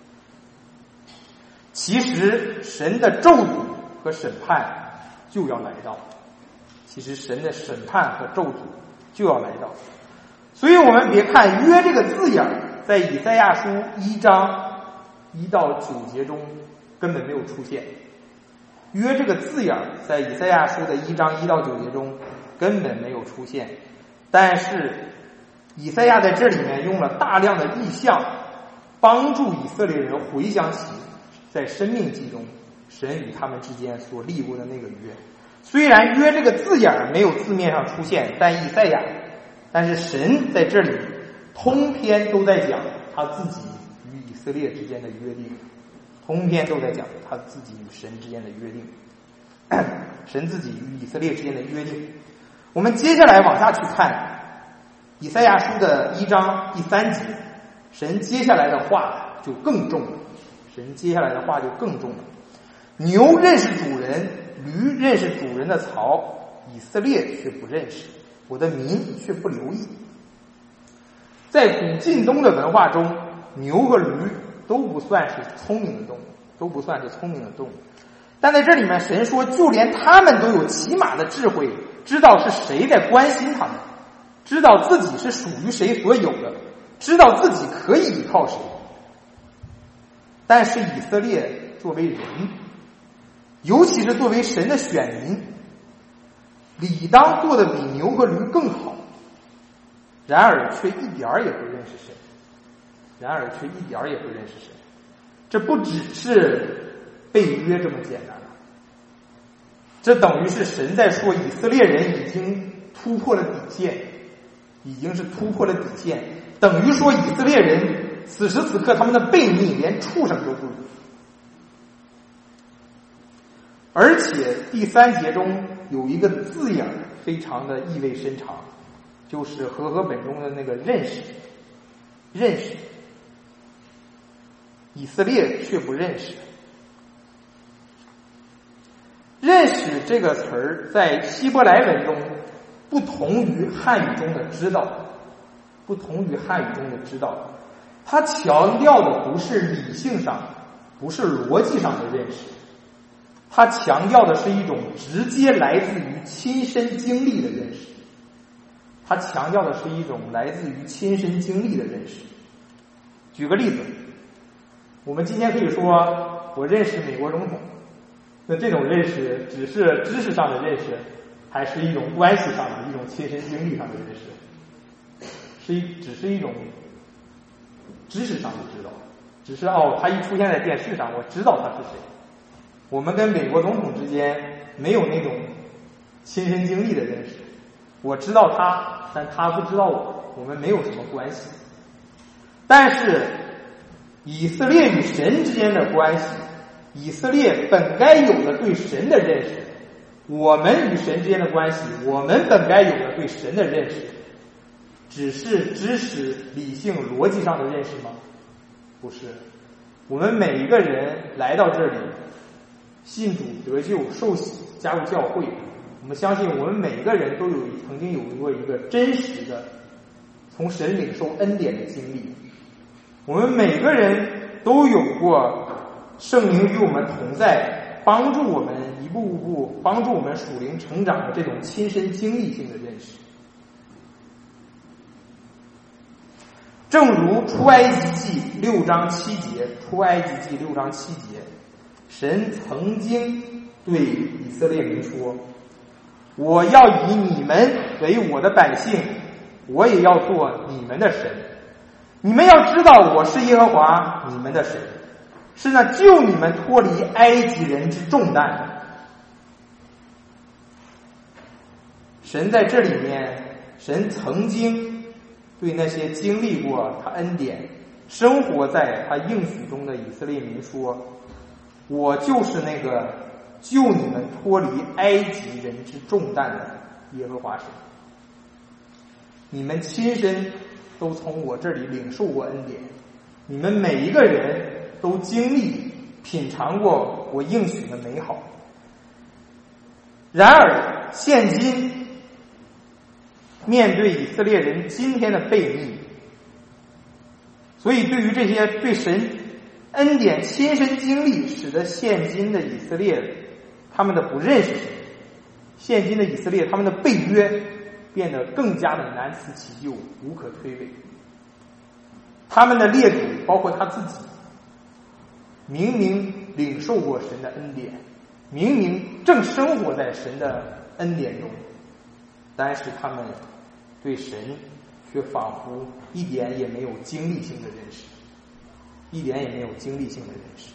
其实神的咒诅和审判就要来到，所以我们别看约这个字眼在以赛亚书1章1到9节中根本没有出现，约这个字眼在以赛亚书的1章1到9节中根本没有出现，但是以赛亚在这里面用了大量的意象，帮助以色列人回想起在申命记中神与他们之间所立过的那个约。虽然约这个字眼没有字面上出现，但是神在这里通篇都在讲他自己与以色列之间的约定，神之间的约定，神自己与以色列之间的约定。我们接下来往下去看以赛亚书的1章第3节，神接下来的话就更重了。牛认识主人，驴认识主人的槽，以色列却不认识，我的民却不留意。在古近东的文化中，牛和驴都不算是聪明的动物，但在这里面神说就连他们都有起码的智慧，知道是谁在关心他们，知道自己是属于谁所有的，知道自己可以依靠谁。但是以色列作为人，尤其是作为神的选民，理当做的比牛和驴更好，然而却一点儿也不认识神。这不只是被约这么简单了，这等于是神在说以色列人已经突破了底线，等于说以色列人此时此刻他们的悖逆连畜生都不如。而且第3节中有一个字眼非常的意味深长，就是和合本中的那个认识，以色列却不认识。认识这个词儿在希伯来文中不同于汉语中的知道，它强调的不是理性上，不是逻辑上的认识，它强调的是一种直接来自于亲身经历的认识。举个例子，我们今天可以说我认识美国总统，那这种认识只是知识上的认识，还是一种关系上的一种亲身经历上的认识？只是一种知识上的知道，只是他一出现在电视上我知道他是谁。我们跟美国总统之间没有那种亲身经历的认识，我知道他，但他不知道我们没有什么关系。但是以色列与神之间的关系，以色列本该有的对神的认识，我们与神之间的关系，我们本该有的对神的认识，只是知识、理性、逻辑上的认识吗？不是。我们每一个人来到这里， 信主得救受洗加入教会，我们相信我们每个人都曾经有过一个真实的从神领受恩典的经历，我们每个人都有过圣灵与我们同在，帮助我们一步步帮助我们属灵成长的这种亲身经历性的认识。正如出埃及记6章7节，出埃及记6章7节，神曾经对以色列民说，我要以你们为我的百姓，我也要做你们的神，你们要知道我是耶和华你们的神，是那救你们脱离埃及人之重担。神在这里面，神曾经对那些经历过他恩典生活在他应许中的以色列民说，我就是那个救你们脱离埃及人之重担的耶和华神，你们亲身都从我这里领受过恩典，你们每一个人都经历品尝过我应许的美好。然而现今面对以色列人今天的悖逆，所以对于这些对神恩典亲身经历使得现今的以色列他们的不认识神，现今的以色列他们的背约变得更加的难辞其咎，无可推诿。他们的列祖包括他自己明明领受过神的恩典，明明正生活在神的恩典中，但是他们对神却仿佛一点也没有经历性的认识，一点也没有经历性的认识。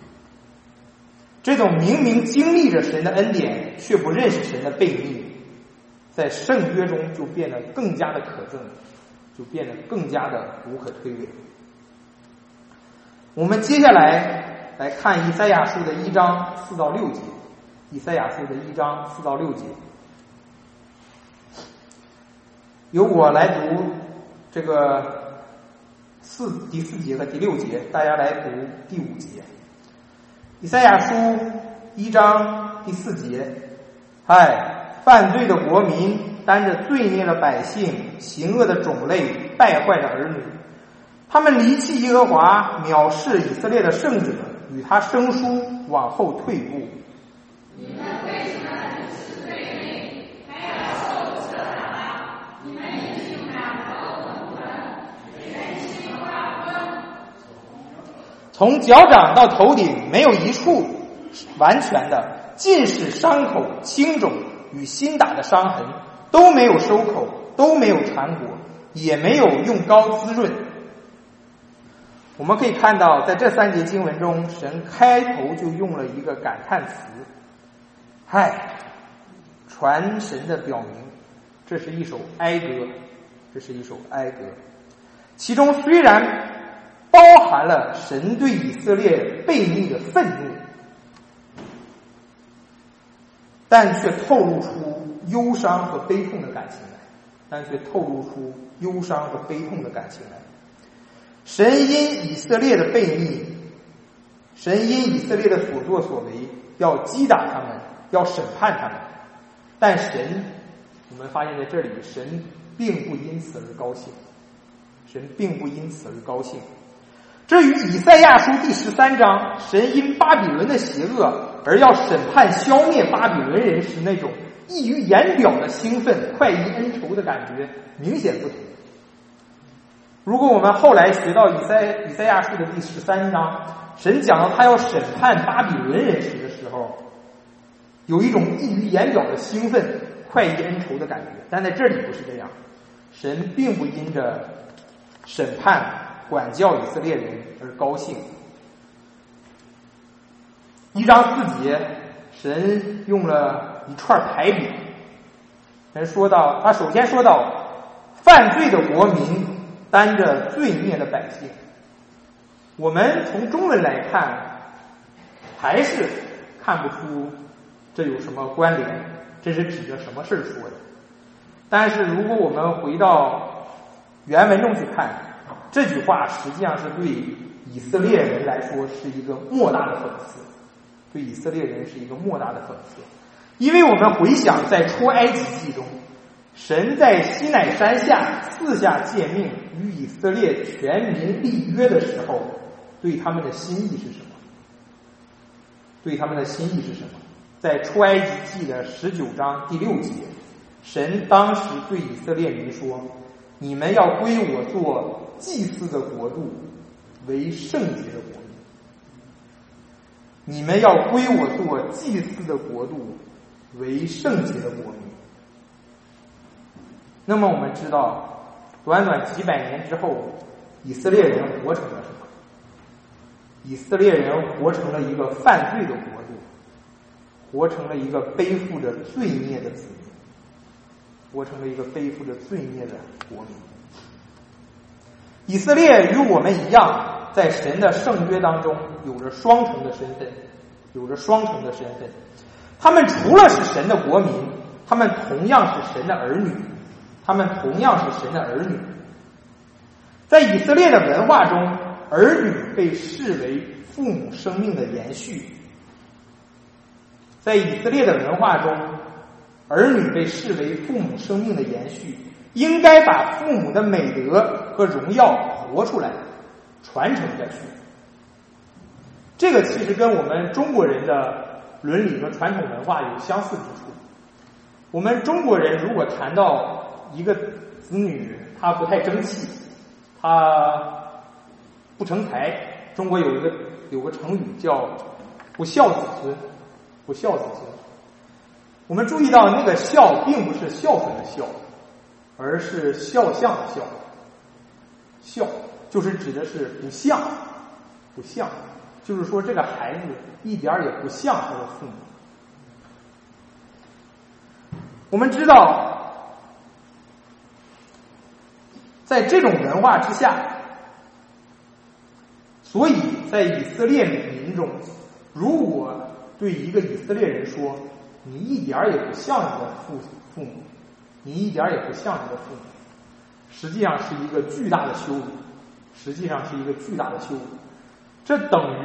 这种明明经历着神的恩典却不认识神的悖逆，在圣约中就变得更加的可憎，就变得更加的无可推诿。我们接下来看以赛亚书的1章4到6节，以赛亚书的1章4到6节，由我来读这个第4节和第6节，大家来读第5节。以赛亚书1章第4节，犯罪的国民，担着罪孽的百姓，行恶的种类，败坏的儿女，他们离弃耶和华，藐视以色列的圣者，与他生疏，往后退步。 你们为什么是罪孽，还要受责罚？你们已经满头滚滚，人心发昏。 从脚掌到头顶没有一处完全的，尽是伤口、青肿与新打的伤痕，都没有收口，都没有缠裹，也没有用膏滋润。我们可以看到，在这3节经文中，神开头就用了一个感叹词，传神的表明，这是一首哀歌，这是一首哀歌。其中虽然包含了神对以色列悖逆的愤怒，但却透露出忧伤和悲痛的感情来，神因以色列的悖逆，神因以色列的所作所为，要击打他们，要审判他们。但神，我们发现在这里，神并不因此而高兴，这与以赛亚书第13章，神因巴比伦的邪恶而要审判消灭巴比伦人时那种溢于言表的兴奋、快意恩仇的感觉明显不同。如果我们后来学到以赛亚书的第13章，神讲到他要审判巴比伦人时的时候，有一种溢于言表的兴奋、快意恩仇的感觉，但在这里不是这样，神并不因着审判管教以色列人而高兴。1章4节，神用了一串牌匾，他首先说到犯罪的国民，担着罪孽的百姓。我们从中文来看，还是看不出这有什么关联，这是指着什么事说的。但是如果我们回到原文中去看，这句话实际上是对以色列人来说是一个莫大的讽刺。 对以色列人是一个莫大的讽刺。因为我们回想在出埃及记中，神在西乃山下赐下诫命与以色列全民立约的时候，对他们的心意是什么？对他们的心意是什么？在出埃及记的19章第6节，神当时对以色列民说：你们要归我做祭司的国度，为圣洁的国民。你们要归我做祭司的国度，为圣洁的国民。那么我们知道，短短几百年之后，以色列人活成了什么？以色列人活成了一个犯罪的国度，活成了一个背负着罪孽的子民，活成了一个背负着罪孽的国民。以色列与我们一样，在神的圣约当中有着双重的身份，他们除了是神的国民，他们同样是神的儿女，在以色列的文化中，儿女被视为父母生命的延续。应该把父母的美德和荣耀活出来，传承下去。这个其实跟我们中国人的伦理和传统文化有相似之处。我们中国人如果谈到一个子女他不太争气，他不成才，中国有个成语叫不孝子孙。我们注意到那个孝并不是孝顺的孝，而是肖像的孝。孝就是指的是不像，就是说这个孩子一点也不像他的父母。我们知道，在这种文化之下，所以在以色列民中，如果对一个以色列人说你一点也不像你的父母，实际上是一个巨大的羞辱，这等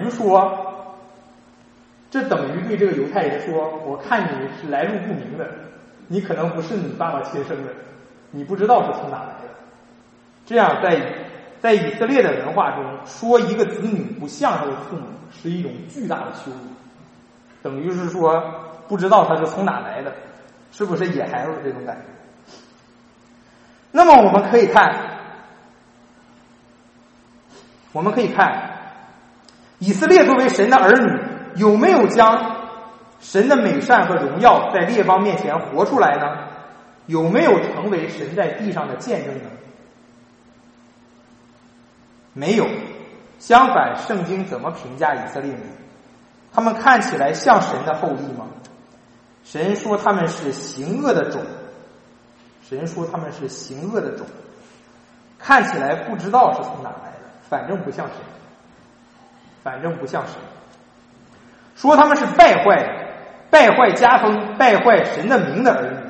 于对这个犹太人说，我看你是来路不明的，你可能不是你爸爸亲生的，你不知道是从哪来的。这样在以色列的文化中，说一个子女不像他的父母是一种巨大的羞辱，等于是说不知道他是从哪来的，是不是野孩子这种感觉。那么我们可以看以色列作为神的儿女，有没有将神的美善和荣耀在列邦面前活出来呢？有没有成为神在地上的见证呢？没有。相反，圣经怎么评价以色列民？他们看起来像神的后裔吗？神说他们是行恶的种，看起来不知道是从哪来的，反正不像神。说他们是败坏家风、败坏神的名的儿女。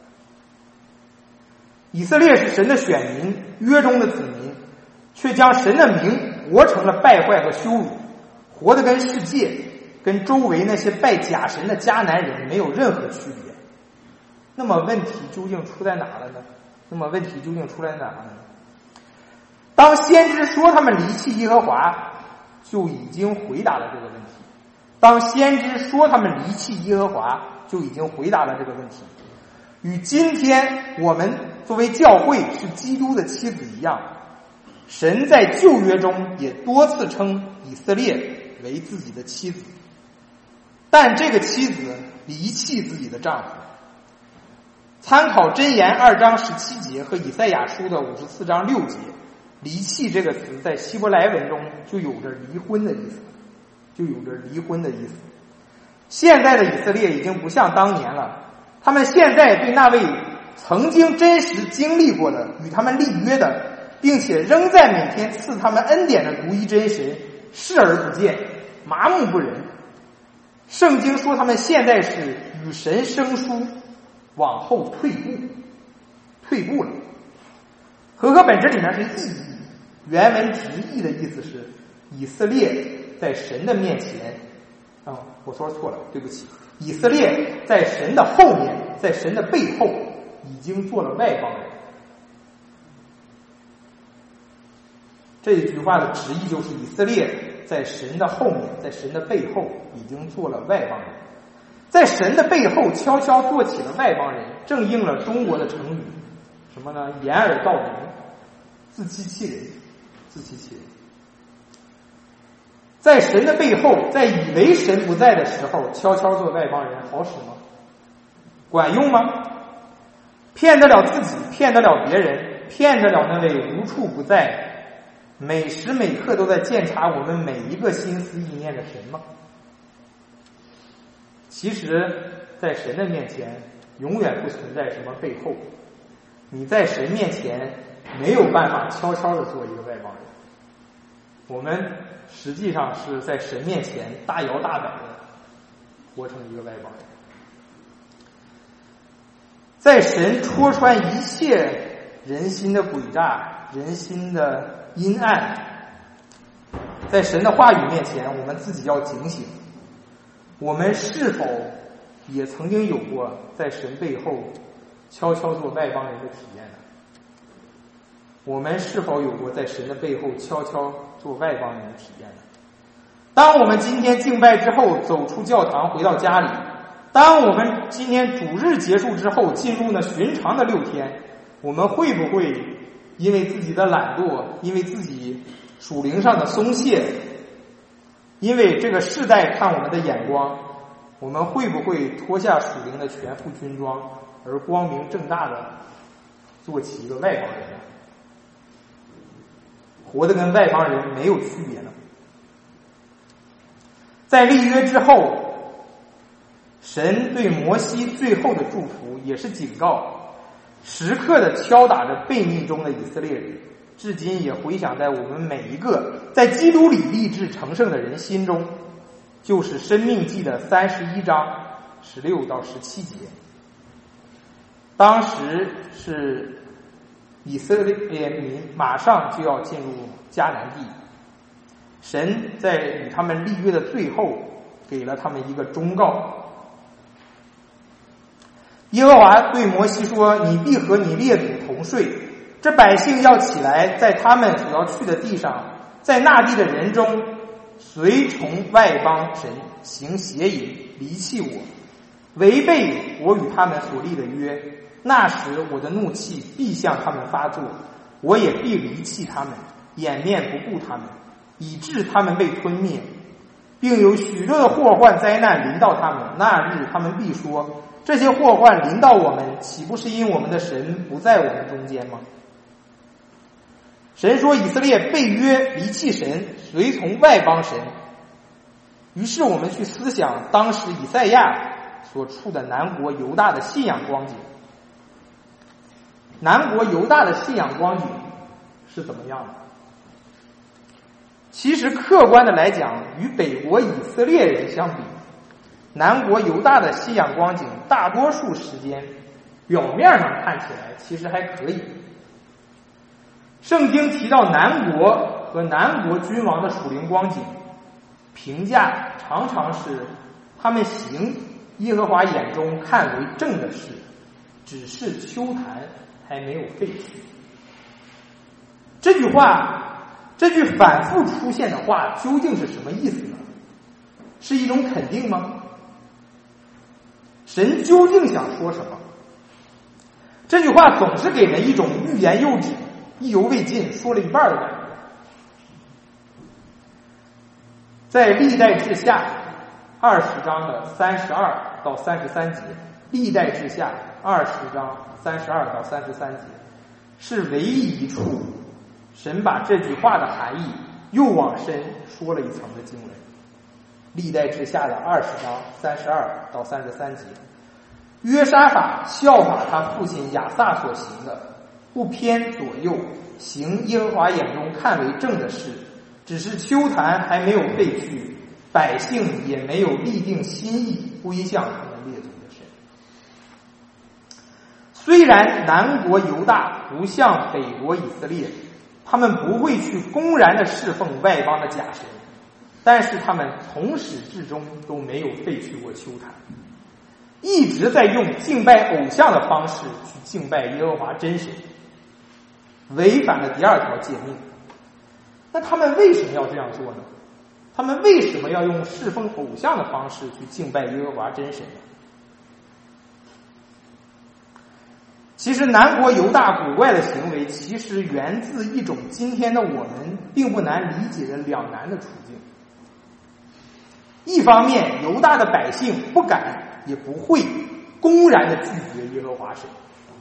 以色列是神的选民，约中的子民，却将神的名活成了败坏和羞辱，活得跟世界、跟周围那些拜假神的迦南人没有任何区别。那么问题究竟出在哪了呢？当先知说他们离弃耶和华，就已经回答了这个问题。与今天我们作为教会是基督的妻子一样，神在旧约中也多次称以色列为自己的妻子，但这个妻子离弃自己的丈夫。参考箴言2章17节和以赛亚书的54章6节，离弃这个词在希伯来文中就有着离婚的意思。现在的以色列已经不像当年了，他们现在对那位曾经真实经历过的、与他们立约的，并且仍在每天赐他们恩典的独一真神视而不见，麻木不仁。圣经说他们现在是与神生疏，往后退步了。和合本这里面是意义，原文直译的意思是以色列在神的面前我说错了，对不起。以色列在神的后面，在神的背后，已经做了外邦人。这一句话的直译就是以色列在神的后面，在神的背后已经做了外邦人，在神的背后悄悄做起了外邦人，正应了中国的成语什么呢？掩耳盗铃，自欺欺人，自欺欺人。在神的背后，在以为神不在的时候悄悄做外邦人，好使吗？管用吗？骗得了自己，骗得了别人，骗得了那位无处不在，每时每刻都在鉴察我们每一个心思意念的神吗？其实在神的面前永远不存在什么背后，你在神面前没有办法悄悄地做一个外邦人。我们实际上是在神面前大摇大摆的活成一个外邦人。在神戳穿一切人心的诡诈，人心的阴暗，在神的话语面前，我们自己要警醒。我们是否也曾经有过在神背后悄悄做外邦人的体验呢？我们是否有过在神的背后悄悄做外邦人的体验呢？当我们今天敬拜之后走出教堂回到家里，当我们今天主日结束之后进入那寻常的6天，我们会不会因为自己的懒惰，因为自己属灵上的松懈，因为这个世代看我们的眼光，我们会不会脱下属灵的全副军装，而光明正大的做起一个外邦人呢？活得跟外邦人没有区别呢？在立约之后，神对摩西最后的祝福也是警告，时刻的敲打着悖逆中的以色列人，至今也回响在我们每一个在基督里立志成圣的人心中，就是申命记的31章16到17节。当时是以色列民马上就要进入迦南地，神在与他们立约的最后给了他们一个忠告。耶和华对摩西说，你必和你列祖同睡，这百姓要起来，在他们所要去的地上，在那地的人中随从外邦神行邪淫，离弃我，违背我与他们所立的约，那时我的怒气必向他们发作，我也必离弃他们，掩面不顾他们，以致他们被吞灭，并有许多的祸患灾难临到他们。那日他们必说，这些祸患临到我们，岂不是因我们的神不在我们中间吗？神说以色列背约离弃神，随从外邦神。于是我们去思想当时以赛亚所处的南国犹大的信仰光景。南国犹大的信仰光景是怎么样的？其实客观的来讲，与北国以色列人相比，南国犹大的信仰光景大多数时间表面上看起来其实还可以。圣经提到南国和南国君王的属灵光景，评价常常是他们行耶和华眼中看为正的事，只是秋谈还没有废去。这句反复出现的话究竟是什么意思呢？是一种肯定吗？神究竟想说什么？这句话总是给人一种欲言又止，意犹未尽，说了一半的感觉。在历代志下20章的32到33节，历代志下20章32到33节是唯一一处神把这句话的含义又往深说了一层的经文。历代志下的20章32到33节，约沙法效法他父亲亚撒所行的，不偏左右，行耶和华眼中看为正的事，只是秋坛还没有废去，百姓也没有立定心意归向他们列祖的神。虽然南国犹大不像北国以色列，他们不会去公然的侍奉外邦的假神， 但是他们从始至终都没有废去过丘坛，一直在用敬拜偶像的方式去敬拜耶和华真神，违反了第2条诫命。那他们为什么要这样做呢？他们为什么要用侍奉偶像的方式去敬拜耶和华真神呢？其实南国犹大古怪的行为，其实源自一种今天的我们并不难理解的两难的处境。一方面，犹大的百姓不敢也不会公然的拒绝耶和华神，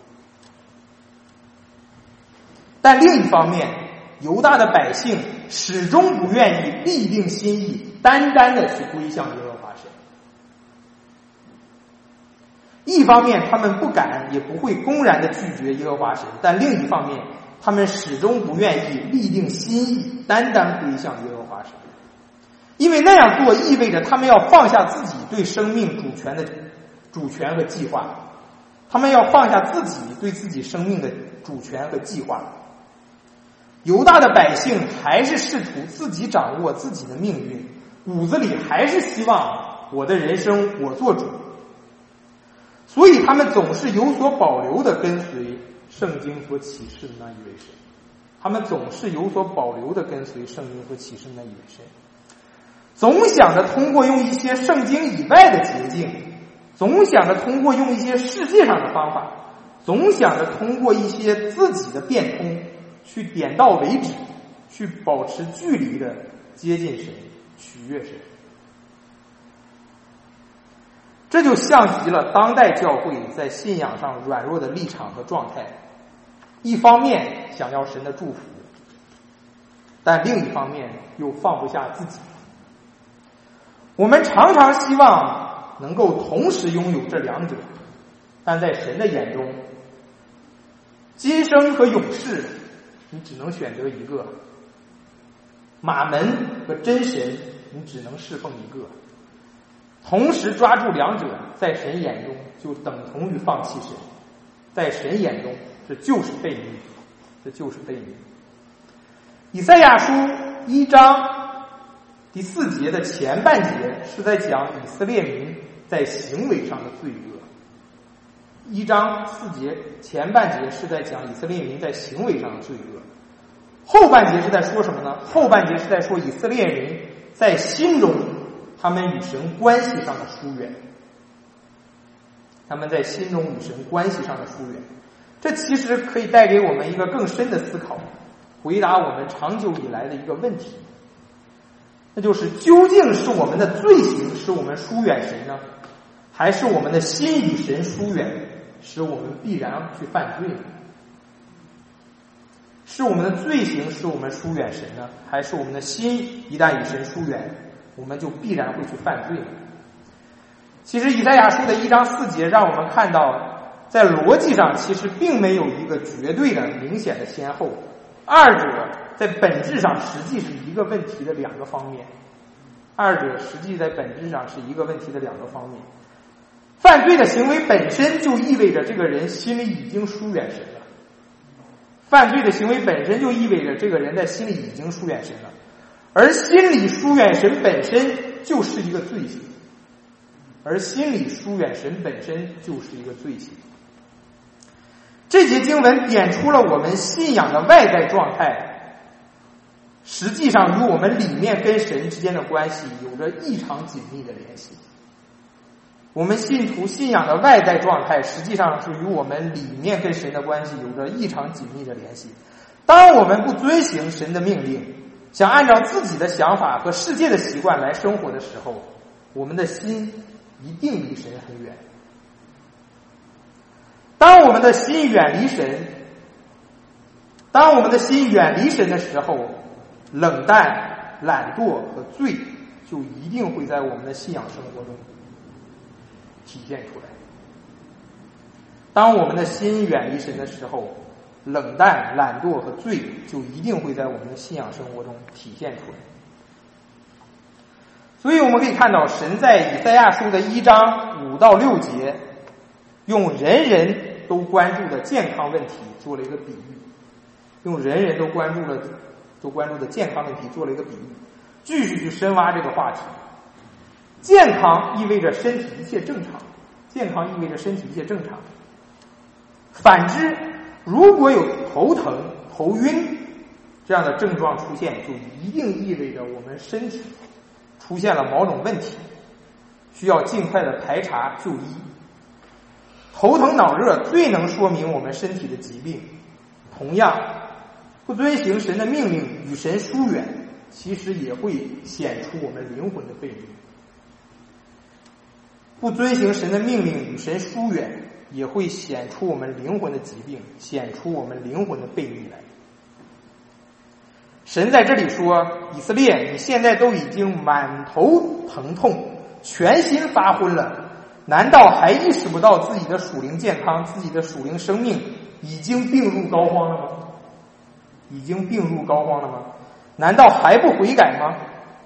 但另一方面，犹大的百姓始终不愿意立定心意，单单的去归向耶和华神。一方面他们不敢也不会公然的拒绝耶和华神，但另一方面他们始终不愿意立定心意，单单归向耶和华神。因为那样做意味着他们要放下自己对生命主权和计划，他们要放下自己对自己生命的主权和计划。犹大的百姓还是试图自己掌握自己的命运，骨子里还是希望我的人生我做主，所以他们总是有所保留的跟随圣经所启示的那一位神，他们总是有所保留的跟随圣经所启示的那一位神，总想着通过用一些圣经以外的捷径，总想着通过用一些世界上的方法，总想着通过一些自己的变通去点到为止，去保持距离的接近神，取悦神。这就像极了当代教会在信仰上软弱的立场和状态，一方面想要神的祝福，但另一方面又放不下自己。我们常常希望能够同时拥有这两者，但在神的眼中，今生和永世你只能选择一个，马门和真神你只能侍奉一个。同时抓住两者，在神眼中就等同于放弃神，在神眼中这就是悖逆，这就是悖逆。以赛亚书1章第4节的前半节是在讲以色列民在行为上的罪恶，1章4节前半节是在讲以色列民在行为上的罪恶，后半节是在说什么呢？后半节是在说以色列民在心中他们与神关系上的疏远，他们在心中与神关系上的疏远。这其实可以带给我们一个更深的思考，回答我们长久以来的一个问题，那就是究竟是我们的罪行使我们疏远神呢，还是我们的心与神疏远使我们必然去犯罪呢？是我们的罪行使我们疏远神呢，还是我们的心一旦与神疏远，我们就必然会去犯罪呢？其实以赛亚书的1章4节让我们看到，在逻辑上其实并没有一个绝对的明显的先后，二者在本质上实际是一个问题的两个方面，二者实际在本质上是一个问题的两个方面。犯罪的行为本身就意味着这个人心里已经疏远神了，犯罪的行为本身就意味着这个人在心里已经疏远神了，而心里疏远神本身就是一个罪行，而心里疏远神本身就是一个罪行。这节经文点出了我们信仰的外在状态，实际上与我们里面跟神之间的关系有着异常紧密的联系。我们信徒信仰的外在状态实际上是与我们里面跟神的关系有着异常紧密的联系。当我们不遵行神的命令，想按照自己的想法和世界的习惯来生活的时候，我们的心一定离神很远。当我们的心远离神的时候，冷淡、懒惰和罪就一定会在我们的信仰生活中体现出来。当我们的心远离神的时候，冷淡、懒惰和罪就一定会在我们的信仰生活中体现出来。所以我们可以看到，神在以赛亚书的1章5到6节用人人都关注的健康问题做了一个比喻，用人人都关注的健康问题做了一个比喻。 继续去深挖这个话题。健康意味着身体一切正常，健康意味着身体一切正常。反之，如果有头疼、头晕这样的症状出现，就一定意味着我们身体出现了某种问题，需要尽快的排查就医。头疼脑热最能说明我们身体的疾病。同样，不遵行神的命令，与神疏远，其实也会显出我们灵魂的悖逆。不遵行神的命令，与神疏远，也会显出我们灵魂的疾病，显出我们灵魂的悖逆来。神在这里说，以色列，你现在都已经满头疼痛，全心发昏了，难道还意识不到自己的属灵健康，自己的属灵生命已经病入膏肓了吗？已经病入膏肓了吗？难道还不悔改吗？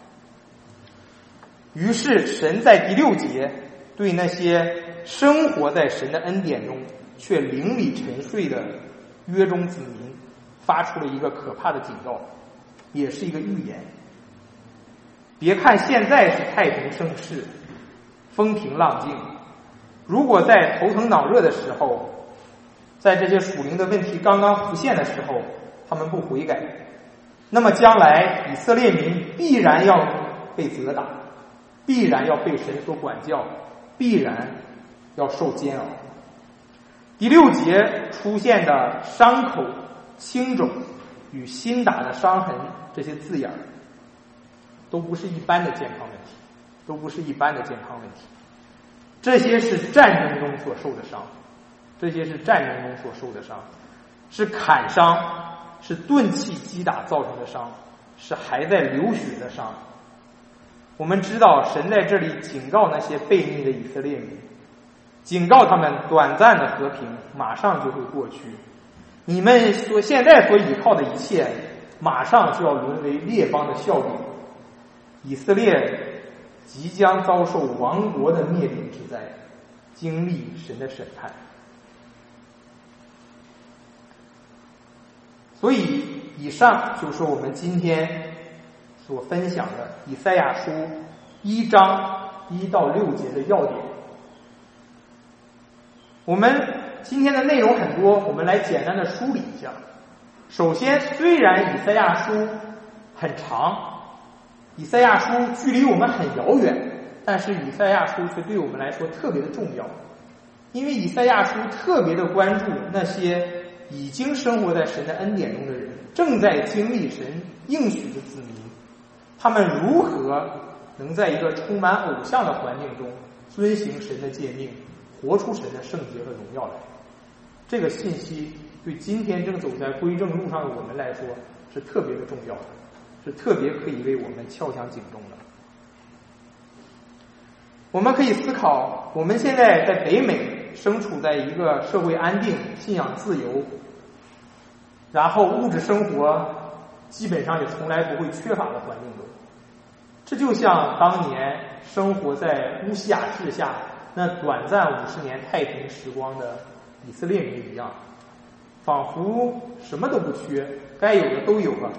于是神在第6节对那些生活在神的恩典中却灵里沉睡的约中子民发出了一个可怕的警告，也是一个预言。别看现在是太平盛世，风平浪静，如果在头疼脑热的时候，在这些属灵的问题刚刚浮现的时候，他们不悔改，那么将来以色列民必然要被责打，必然要被神所管教，必然要受煎熬。第6节出现的伤口、青肿与新打的伤痕这些字眼都不是一般的健康问题，都不是一般的健康问题。这些是战争中所受的伤，这些是战争中所受的伤，是砍伤，是钝器击打造成的伤，是还在流血的伤。我们知道神在这里警告那些悖逆的以色列民，警告他们短暂的和平马上就会过去，你们现在所依靠的一切马上就要沦为列邦的笑柄，以色列即将遭受亡国的灭顶之灾，经历神的审判。所以以上就是我们今天所分享的以赛亚书1章1到6节的要点。我们今天的内容很多，我们来简单的梳理一下。首先，虽然以赛亚书很长，以赛亚书距离我们很遥远，但是以赛亚书却对我们来说特别的重要，因为以赛亚书特别的关注那些已经生活在神的恩典中的人，正在经历神应许的子民，他们如何能在一个充满偶像的环境中遵行神的诫命，活出神的圣洁和荣耀来。这个信息对今天正走在归正路上的我们来说是特别的重要的，是特别可以为我们敲响警钟的。我们可以思考，我们现在在北美身处在一个社会安定、信仰自由，然后物质生活基本上也从来不会缺乏的环境中，这就像当年生活在乌西雅治下那短暂50年太平时光的以色列民一样，仿佛什么都不缺，该有的都有了。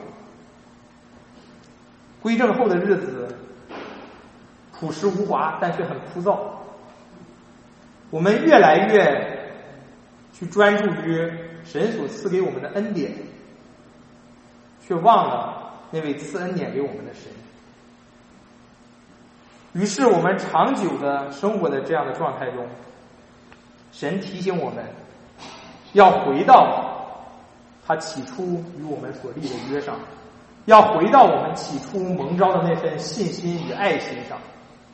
归正后的日子朴实无华，但却很枯燥。我们越来越去专注于神所赐给我们的恩典，却忘了那位赐恩典给我们的神。于是我们长久的生活在这样的状态中，神提醒我们要回到他起初与我们所立的约上，要回到我们起初蒙召的那份信心与爱心上。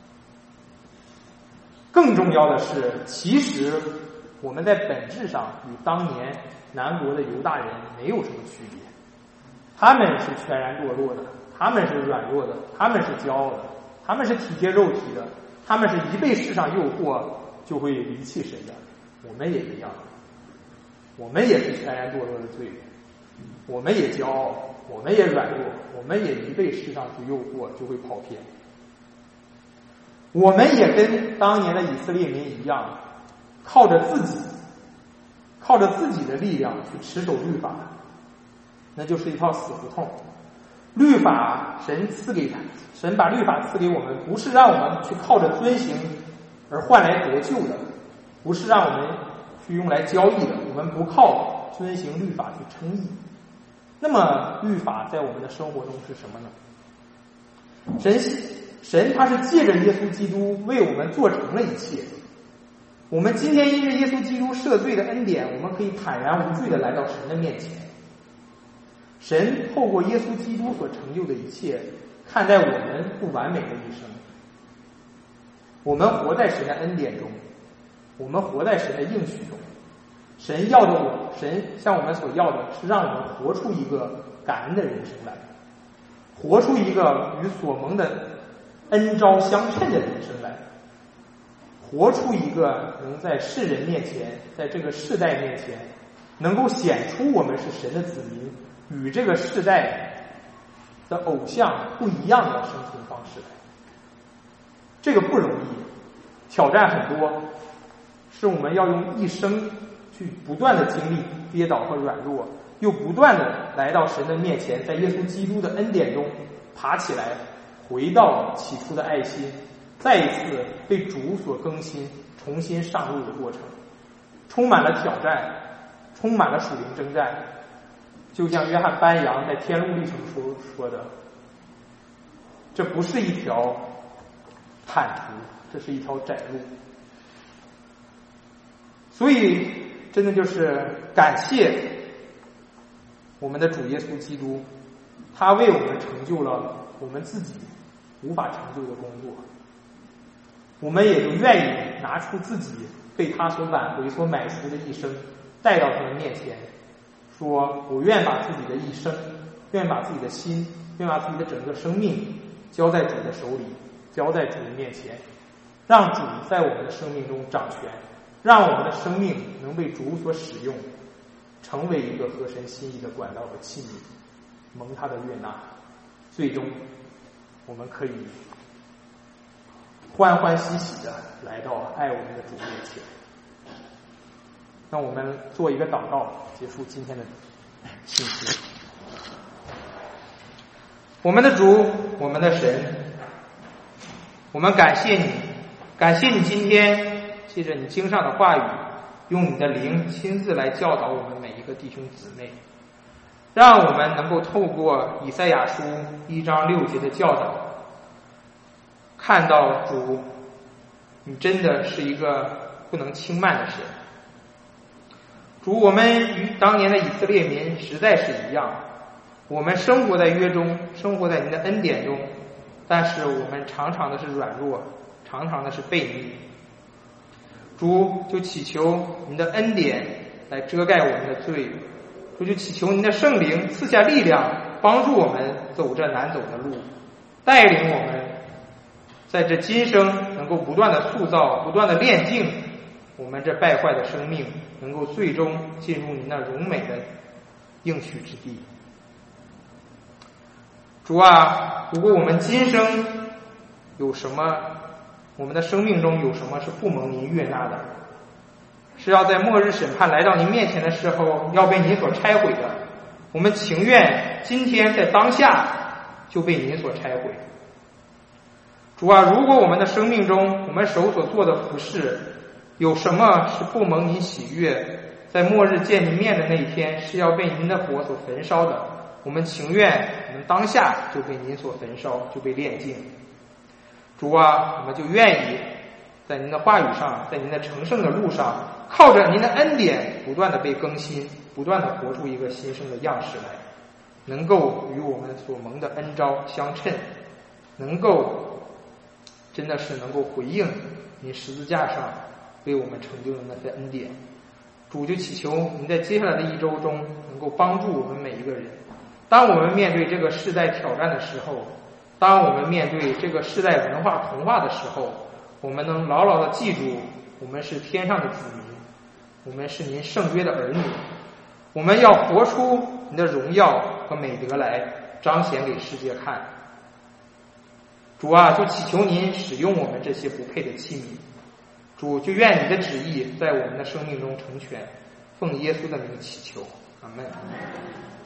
更重要的是，其实我们在本质上与当年南国的犹大人没有什么区别，他们是全然堕落的，他们是软弱的，他们是骄傲的，他们是体贴肉体的，他们是一被世上诱惑就会离弃神的。我们也一样，我们也是全然堕落的罪人，我们也骄傲，我们也软弱，我们也一被世上去诱惑就会跑偏。我们也跟当年的以色列民一样，靠着自己的力量去持守律法，那就是一套死胡同。 律法神把律法赐给我们，不是让我们去靠着遵行而换来得救的，不是让我们去用来交易的，我们不靠遵行律法去称义。那么律法在我们的生活中是什么呢？神他是借着耶稣基督为我们做成了一切。我们今天因着耶稣基督赦罪的恩典，我们可以坦然无惧地来到神的面前。神透过耶稣基督所成就的一切，看待我们不完美的一生。我们活在神的恩典中，我们活在神的应许中。神向我们所要的是让我们活出一个感恩的人生来，活出一个与所蒙的恩召相称的人生来，活出一个能在世人面前，在这个世代面前，能够显出我们是神的子民，与这个世代的偶像不一样的生存方式来。这个不容易，挑战很多，是我们要用一生去不断的经历跌倒和软弱，又不断的来到神的面前，在耶稣基督的恩典中爬起来，回到起初的爱心，再一次被主所更新，重新上路的过程，充满了挑战，充满了属灵征战。就像约翰班扬在天路历程说的，这不是一条坦途，这是一条窄路。所以真的就是感谢我们的主耶稣基督，他为我们成就了我们自己无法成就的工作。我们也就愿意拿出自己被他所挽回所买赎的一生，带到他的面前，说我愿把自己的一生，愿把自己的心，愿把自己的整个生命交在主的手里，交在主的面前，让主在我们的生命中掌权，让我们的生命能被主所使用，成为一个合神心意的管道和器皿，蒙他的悦纳，最终我们可以欢欢喜喜的来到爱我们的主面前。让我们做一个祷告，结束今天的信息。我们的主，我们的神，我们感谢你，感谢你今天借着你经上的话语，用你的灵亲自来教导我们每一个弟兄姊妹，让我们能够透过以赛亚书1章6节的教导，看到主，你真的是一个不能轻慢的神。主，我们与当年的以色列民实在是一样，我们生活在约中，生活在您的恩典中，但是我们常常的是软弱，常常的是悖逆。主，就祈求您的恩典来遮盖我们的罪，主，就祈求您的圣灵赐下力量，帮助我们走这难走的路，带领我们在这今生能够不断的塑造，不断的炼净我们这败坏的生命，能够最终进入您那荣美的应许之地。主啊，如果我们今生有什么，我们的生命中有什么是不蒙您悦纳的，是要在末日审判来到您面前的时候要被您所拆毁的，我们情愿今天在当下就被您所拆毁。主啊，如果我们的生命中我们手所做的服事有什么是不蒙您喜悦，在末日见您面的那一天是要被您的火所焚烧的，我们情愿我们当下就被您所焚烧，就被炼净。主啊，我们就愿意在您的话语上，在您的成圣的路上，靠着您的恩典不断的被更新，不断的活出一个新生的样式来，能够与我们所蒙的恩召相称，能够真的是能够回应您十字架上为我们成就的那份恩典。主，就祈求您在接下来的一周中能够帮助我们每一个人，当我们面对这个世代挑战的时候，当我们面对这个世代文化同化的时候，我们能牢牢地记住，我们是天上的子民，我们是您圣约的儿女，我们要活出您的荣耀和美德来彰显给世界看。主啊，就祈求您使用我们这些不配的器皿，主，就愿你的旨意在我们的生命中成全，奉耶稣的名祈求，阿们。